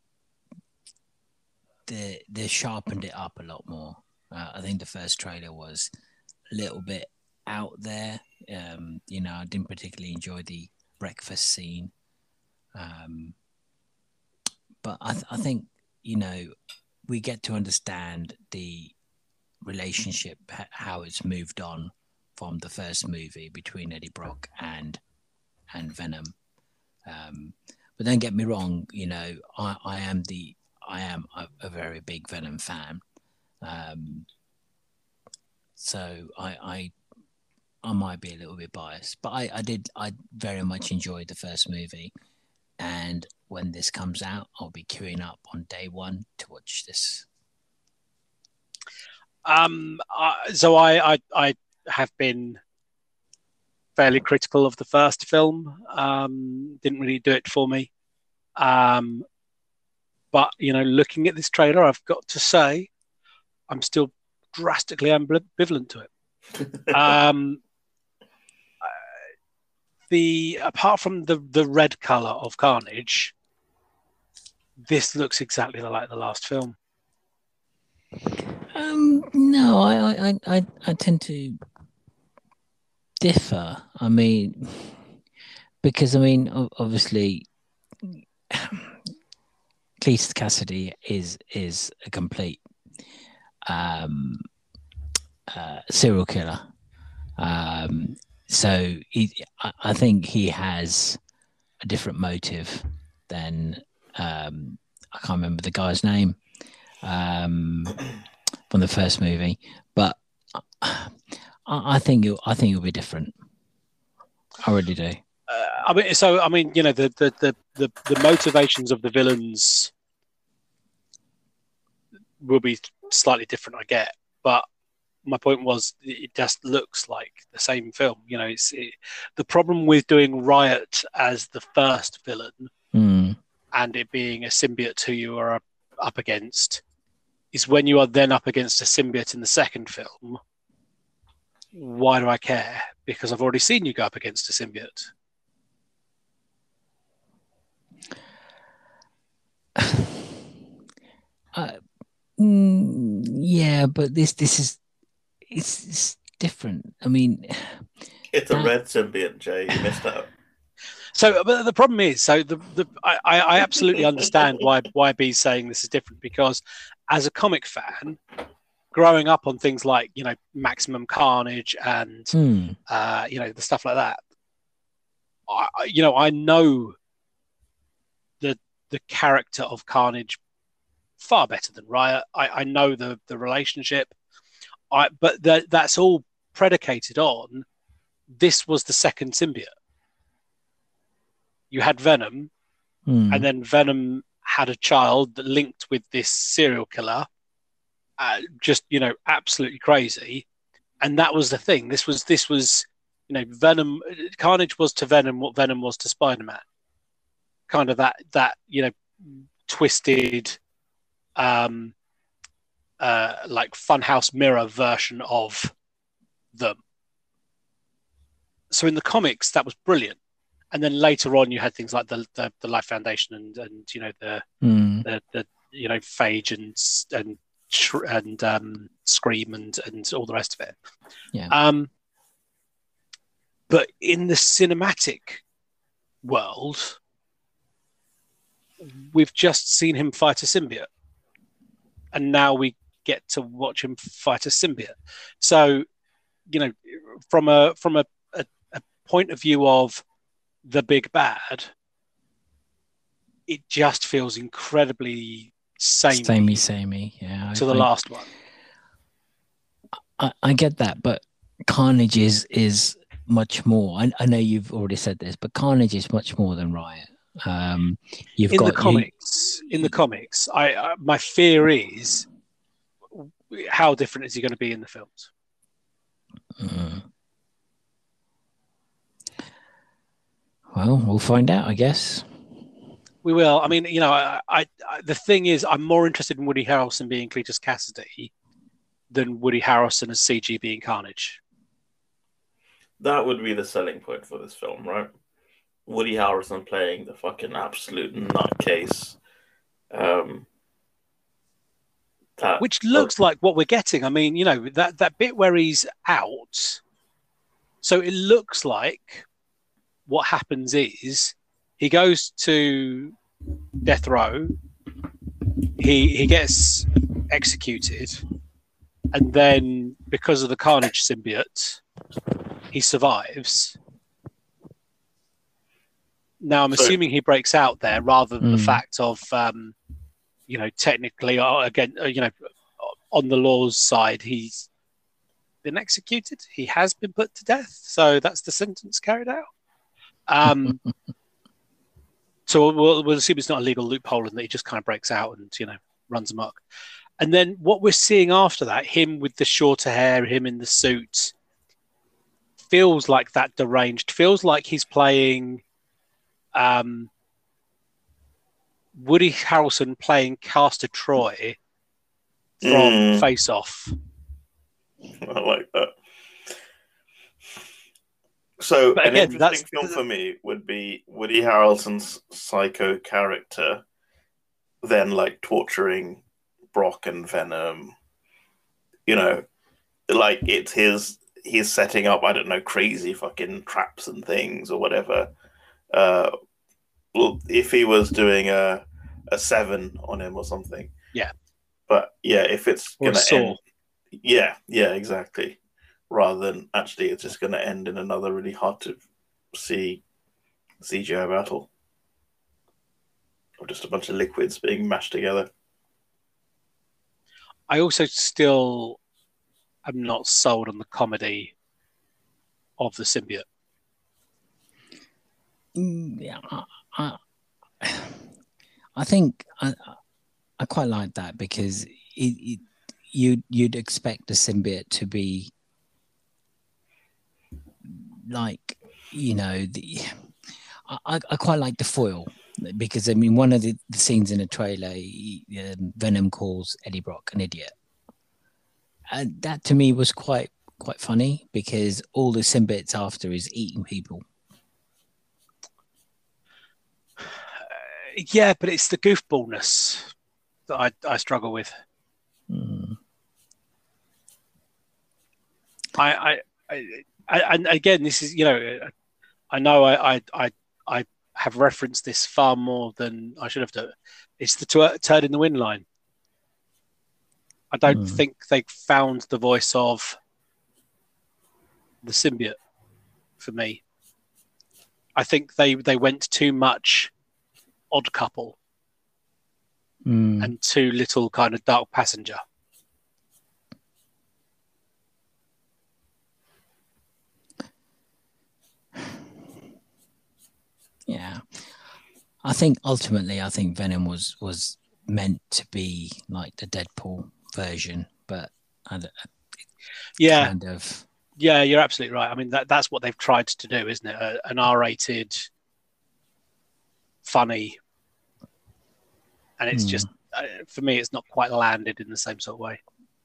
they they sharpened it up a lot more. Uh, I think the first trailer was a little bit out there. Um, you know, I didn't particularly enjoy the breakfast scene. Um, but I, th- I think, you know, we get to understand the relationship, h- how it's moved on from the first movie between Eddie Brock and and Venom. Um, but don't get me wrong, you know, I, I am the I am a, a very big Venom fan. Um, so I, I I might be a little bit biased, but I, I did I very much enjoyed the first movie, and when this comes out, I'll be queuing up on day one to watch this. Um, uh, so I, I I have been fairly critical of the first film. Um, didn't really do it for me. Um, but you know, looking at this trailer, I've got to say, I'm still drastically ambivalent to it. um, the apart from the the red color of Carnage, this looks exactly like the last film. Um, no, I, I, I, I tend to differ. I mean, because I mean, obviously, Cletus Cassidy is is a complete um, uh, serial killer. Um, so he, I, I think he has a different motive than um, I can't remember the guy's name um, from the first movie, but I, I think it, I think it'll be different. I really do. Uh, I mean, so I mean, you know, the the, the the the motivations of the villains will be slightly different, I get, but my point was it just looks like the same film. You know, it's it, the problem with doing Riot as the first villain Mm. and it being a symbiote who you are up against is when you are then up against a symbiote in the second film. Why do I care? Because I've already seen you go up against a symbiote. Uh, mm, yeah, but this this is it's, it's different. I mean, it's that... a red symbiote, Jay. You missed out. So, but the problem is, so the the I, I absolutely understand why why B's saying this is different, because as a comic fan, growing up on things like, you know, Maximum Carnage and mm. uh, you know, the stuff like that, I, you know, I know the the character of Carnage far better than Riot. I, I know the the relationship, I but that that's all predicated on this was the second symbiote. You had Venom, mm. and then Venom had a child that linked with this serial killer. Uh, just, you know, absolutely crazy. And that was the thing. This was, this was, you know, Venom, Carnage was to Venom what Venom was to Spider-Man. Kind of that, that, you know, twisted, um, uh, like Funhouse Mirror version of them. So in the comics, that was brilliant. And then later on, you had things like the the, the Life Foundation and and you know the mm. the, the you know Phage and and and um, Scream and and all the rest of it. Yeah. Um. But in the cinematic world, we've just seen him fight a symbiote, and now we get to watch him fight a symbiote. So, you know, from a from a, a, a point of view of the big bad, it just feels incredibly samey, samey, samey. Yeah, to I, the I, last one. I, I get that, but Carnage is is much more. I, I know you've already said this, but Carnage is much more than Riot. Um, you've in got the comics. You, in the comics, I, I my fear is how different is he going to be in the films? Uh, well, we'll find out, I guess. We will. I mean, you know, I, I, I the thing is, I'm more interested in Woody Harrelson being Cletus Cassidy than Woody Harrelson as C G being Carnage. That would be the selling point for this film, right? Woody Harrelson playing the fucking absolute nutcase. Um, that, Which looks uh, like what we're getting. I mean, you know, that, that bit where he's out. So it looks like what happens is he goes to death row. He he gets executed. And then because of the Carnage symbiote, he survives. Now, I'm assuming he breaks out there rather than mm. the fact of, um, you know, technically, uh, again, uh, you know, on the law's side, he's been executed. He has been put to death. So that's the sentence carried out. Um, so we'll, we'll assume it's not a legal loophole and that he just kind of breaks out and, you know, runs amok. And then what we're seeing after that, him with the shorter hair, him in the suit, feels like that deranged, feels like he's playing um, Woody Harrelson playing Castor Troy from mm. Face Off. I like that. So but an again, interesting film for me would be Woody Harrelson's psycho character then like torturing Brock and Venom. You know, like it's his, he's setting up, I don't know, crazy fucking traps and things or whatever. Uh, well, if he was doing a a seven on him or something. Yeah. But yeah, if it's going to end. Yeah, yeah, exactly. Rather than actually it's just going to end in another really hard to see C G I battle. Or just a bunch of liquids being mashed together. I also still am not sold on the comedy of the symbiote. Yeah, I, I, I think I, I quite like that because it, it, you you'd expect the symbiote to be like, you know, the I, I quite like the foil because I mean one of the, the scenes in the trailer, he, um, Venom calls Eddie Brock an idiot, and that to me was quite quite funny because all the symbiote's after is eating people. Yeah, but it's the goofballness. that I, I struggle with. Mm. I, I, I, I, and again, this is, you know, I know I, I, I, I have referenced this far more than I should have done. It's the tw- turd in the wind line. I don't Mm. think they found the voice of the symbiote for me. I think they, they went too much Odd Couple Mm. and too little kind of Dark Passenger. Yeah, I think ultimately, I think Venom was was meant to be like the Deadpool version, but I don't, Yeah, kind of. yeah, you're absolutely right. I mean, that that's what they've tried to do, isn't it? A, an R-rated, funny, and it's Mm. just uh, for me, it's not quite landed in the same sort of way.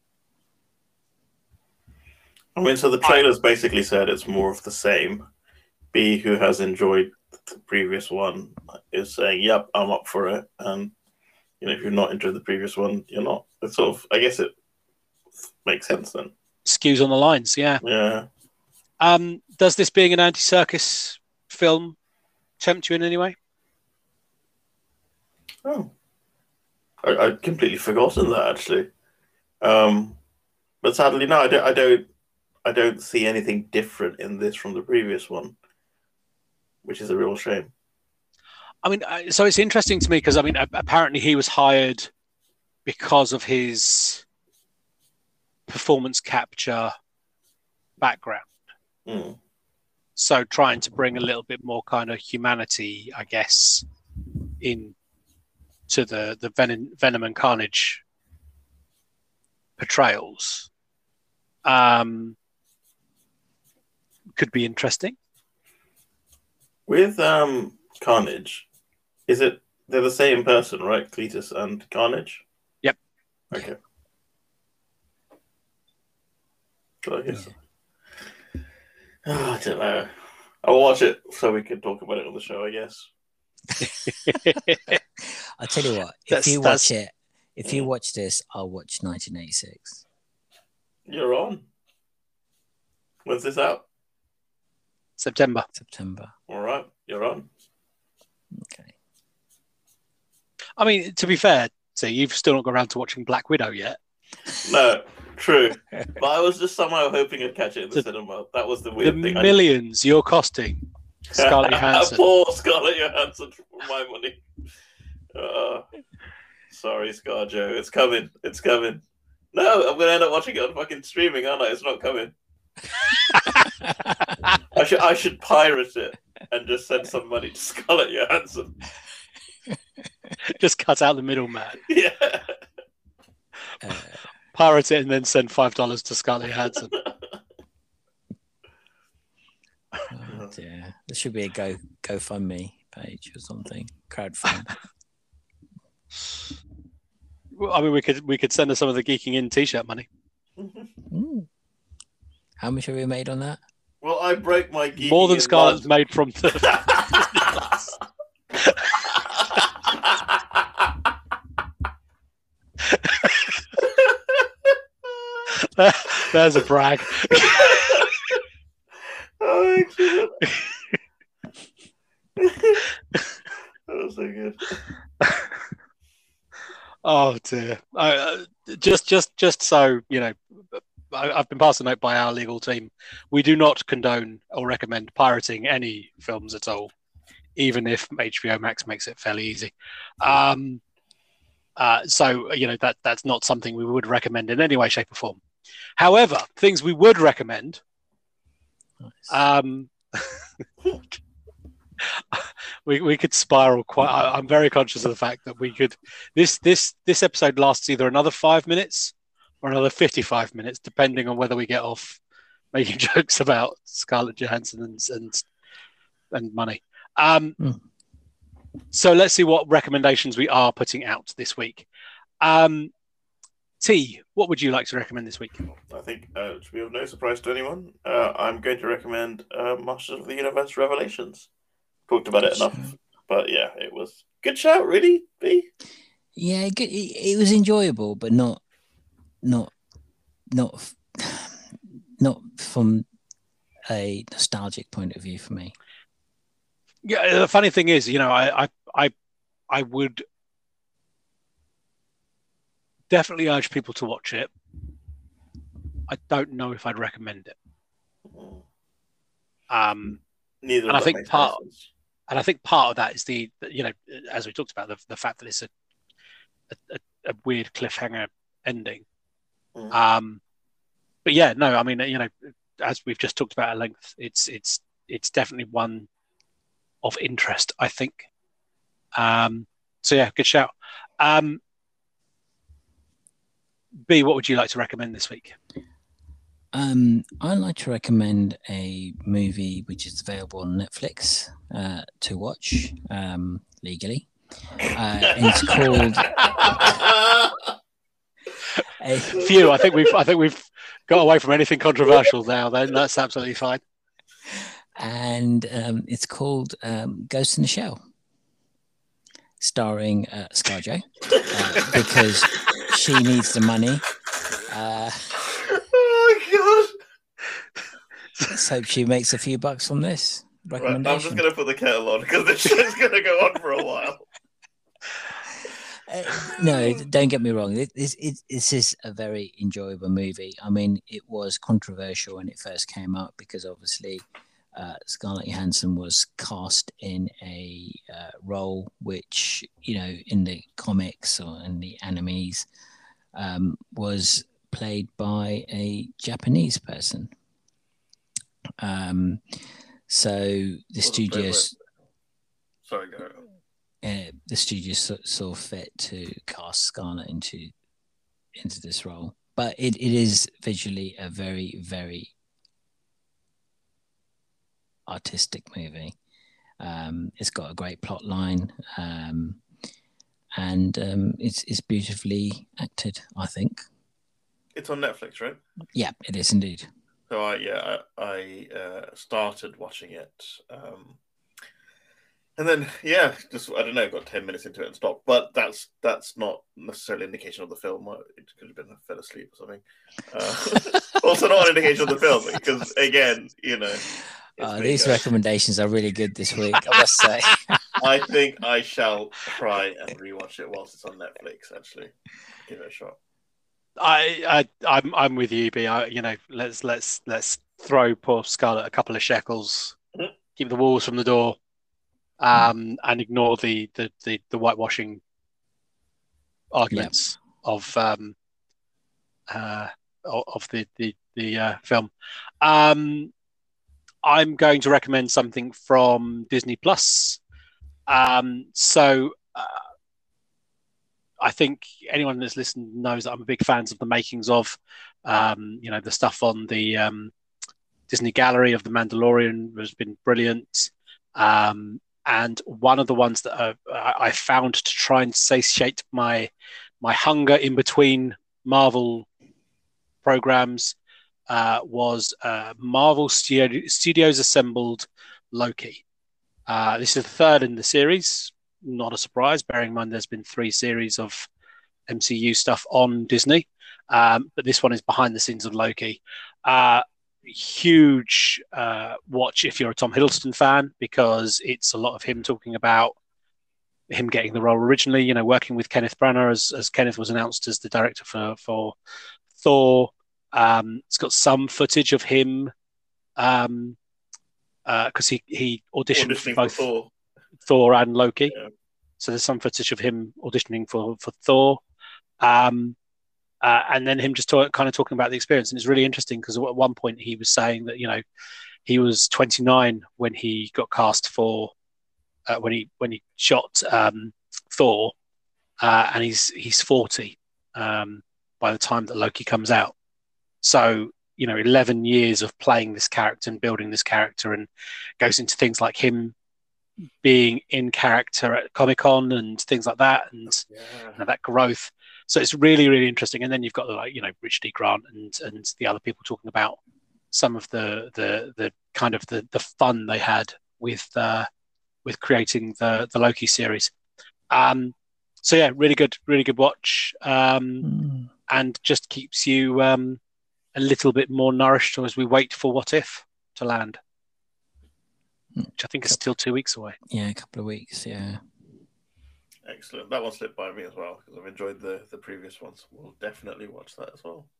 I mean, so the trailers basically said it's more of the same. B, who has enjoyed the previous one, is saying, "Yep, I'm up for it." And you know, if you're not enjoyed the previous one, you're not. It's sort of, I guess, it makes sense then. Skews on the lines, yeah. Yeah. Um, does this being an anti-circus film tempt you in any way? Oh, I, I'd completely forgotten that actually. Um, but sadly, no, I don't. I don't. I don't see anything different in this from the previous one, which is a real shame. I mean, I- so it's interesting to me because I mean, a- apparently he was hired because of his performance capture background. Mm. So trying to bring a little bit more kind of humanity, I guess, in to the the Venom, Venom and Carnage portrayals, um, could be interesting. With um, Carnage, is it they're the same person, right? Cletus and Carnage. Yep. Okay. So I guess. Yeah. Oh, I don't know. I'll watch it so we can talk about it on the show, I guess. I'll tell you what. If That's- you that's- watch it, if you watch this, I'll watch nineteen eighty-six. You're on. When's this out? September. September. All right, you're on. Okay. I mean, to be fair, so you've still not got around to watching Black Widow yet. No, true. But I was just somehow hoping I'd catch it in the, The- cinema. That was the The weird thing. I- millions you're costing Scarlett Johansson. Poor Scarlett Johansson for my money. Uh, sorry, ScarJo. It's coming. It's coming. No, I'm gonna end up watching it on fucking streaming, aren't I? It's not coming. I should I should pirate it and just send some money to Scarlett Johansson. Just cut out the middleman. Yeah. Uh, Pirate it and then send five dollars to Scarlett Johansson. oh dear. There should be a Go GoFundMe page or something. Crowdfund. Well, I mean, we could we could send her some of the Geeking In T-shirt money. Ooh. How much have we made on that? Well, I broke my geeking More than in Scarlett's mud. made from the. There's a brag. Oh, excellent. That was so good. Oh dear. I, uh, just just just so you know, I, I've been passed a note by our legal team. We do not condone or recommend pirating any films at all, even if H B O Max makes it fairly easy. Um, uh, so you know that that's not something we would recommend in any way, shape, or form. However, things we would recommend. Nice. Um, we we could spiral quite. I, I'm very conscious of the fact that we could. This this this episode lasts either another five minutes or another fifty-five minutes, depending on whether we get off making jokes about Scarlett Johansson and and, and money. Um, Mm. So let's see what recommendations we are putting out this week. Um, T, what would you like to recommend this week? I think uh, it should be of no surprise to anyone. Uh, I'm going to recommend uh, Masters of the Universe Revelations. Talked about it enough, but yeah, it was good shout, really. B. Yeah, it, it, it was enjoyable, but not not not not from a nostalgic point of view for me. Yeah, the funny thing is, you know, I I I, I would definitely urge people to watch it. I don't know if I'd recommend it. Um, Neither and of I them think makes part sense. and I think part of that is the, you know, as we talked about, the, the fact that it's a, a, a weird cliffhanger ending. Mm. Um, but yeah, no, I mean, you know, as we've just talked about at length, it's it's it's definitely one of interest, I think. Um, so yeah, good shout. Um, B, what would you like to recommend this week? Um, I'd like to recommend a movie which is available on Netflix uh, to watch um, legally. Uh, and it's called. a... Phew! I think we've I think we've got away from anything controversial now. Then that's absolutely fine. And um, it's called um, Ghost in the Shell, starring uh, ScarJo, uh, because she needs the money. Uh, oh god! Let's hope she makes a few bucks from this recommendation. Right, I'm just going to put the kettle on because this show's going to go on for a while. Uh, no, don't get me wrong. This, it, this is a very enjoyable movie. I mean, it was controversial when it first came out because obviously uh, Scarlett Johansson was cast in a uh, role which, you know, in the comics or in the animes um, was played by a Japanese person. Um, so the studios. Sorry, go ahead. Uh, the studio saw, saw fit to cast Scarlett into into this role, but it, it is visually a very very artistic movie. Um, it's got a great plot line, um, and um, it's it's beautifully acted, I think. It's on Netflix, right? Yeah, it is indeed. So I yeah I, I uh, started watching it. Um, And then, yeah, just I don't know, got ten minutes into it and stopped. But that's that's not necessarily an indication of the film. It could have been I fell asleep or something. Uh, also, not an indication of the film because, again, you know, uh, these good. recommendations are really good this week. I must say. I think I shall try and rewatch it whilst it's on Netflix. Actually, give it a shot. I, I I'm I'm with you, B. I, you know, let's let's let's throw poor Scarlett a couple of shekels, mm-hmm. keep the walls from the door. Um, and ignore the, the, the, the whitewashing arguments yep. of um, uh, of the the, the uh, film. Um, I'm going to recommend something from Disney Plus. Um, so uh, I think anyone that's listened knows that I'm a big fan of the makings of, um, you know, the stuff on the um, Disney Gallery of The Mandalorian has been brilliant. Um, And one of the ones that uh, I found to try and satiate my my hunger in between Marvel programs uh, was uh, Marvel Studio, Studios Assembled Loki. Uh, this is the third in the series. Not a surprise, bearing in mind there's been three series of M C U stuff on Disney. Um, but this one is behind the scenes of Loki. Uh, huge uh, watch if you're a Tom Hiddleston fan, because it's a lot of him talking about him getting the role originally, you know, working with Kenneth Branagh as, as Kenneth was announced as the director for, for Thor. Um, it's got some footage of him um, because uh, he, he auditioned Auditioning for both for Thor. Thor and Loki. Yeah. So there's some footage of him auditioning for, for Thor. Um, Uh, and then him just talk, kind of talking about the experience. And it's really interesting because at one point he was saying that, you know, he was twenty-nine when he got cast for, uh, when he when he shot um, Thor, uh, and he's he's forty um, by the time that Loki comes out. So, you know, eleven years of playing this character and building this character, and goes into things like him being in character at Comic-Con and things like that, and yeah. you know, that growth. So it's really, really interesting. And then you've got the, like, you know, Richard E. Grant and and the other people talking about some of the the the kind of the the fun they had with uh, with creating the the Loki series. Um, so yeah, really good, really good watch, um, Mm. and just keeps you um, a little bit more nourished as we wait for What If to land, which I think is still two weeks away. Yeah, a couple of weeks. Yeah. Excellent. That one slipped by me as well because I've enjoyed the, the previous ones. We'll definitely watch that as well.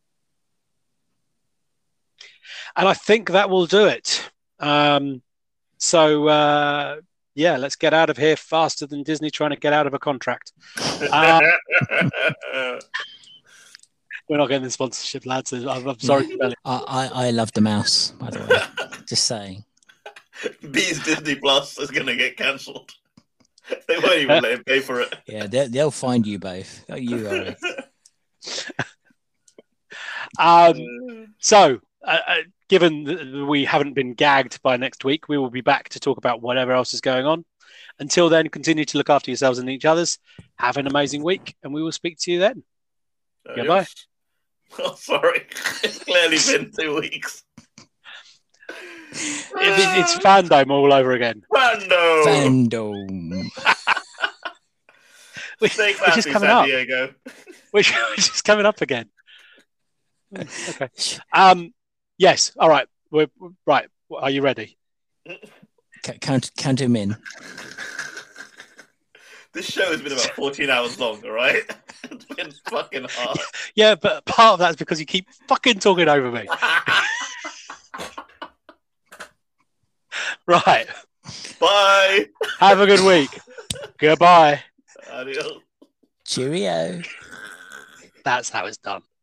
And I think that will do it. Um, so, uh, yeah, let's get out of here faster than Disney trying to get out of a contract. Uh, we're not getting the sponsorship, lads. I'm, I'm sorry. I, I, I love the mouse, by the way. Just saying. Bee's Disney Plus is going to get cancelled. They won't even let him pay for it. Yeah, they'll, they'll find you both. Oh, you are. um, so, uh, uh, given that we haven't been gagged by next week, we will be back to talk about whatever else is going on. Until then, continue to look after yourselves and each other's. Have an amazing week, and we will speak to you then. Uh, Goodbye. Yes. Oh, sorry. It's clearly been two weeks. It, it, it's fandom all over again. Fando! Fandom. Which, Stay which classy, is coming San up. Diego. Which, which is coming up again. Okay. Um. Yes. All right. We're right. Are you ready? C- count, count him in. This show has been about fourteen hours long, all right? It's been fucking hard. Yeah, but part of that's because you keep fucking talking over me. Right. Bye. Have a good week. Goodbye. Adios. Cheerio. That's how it's done.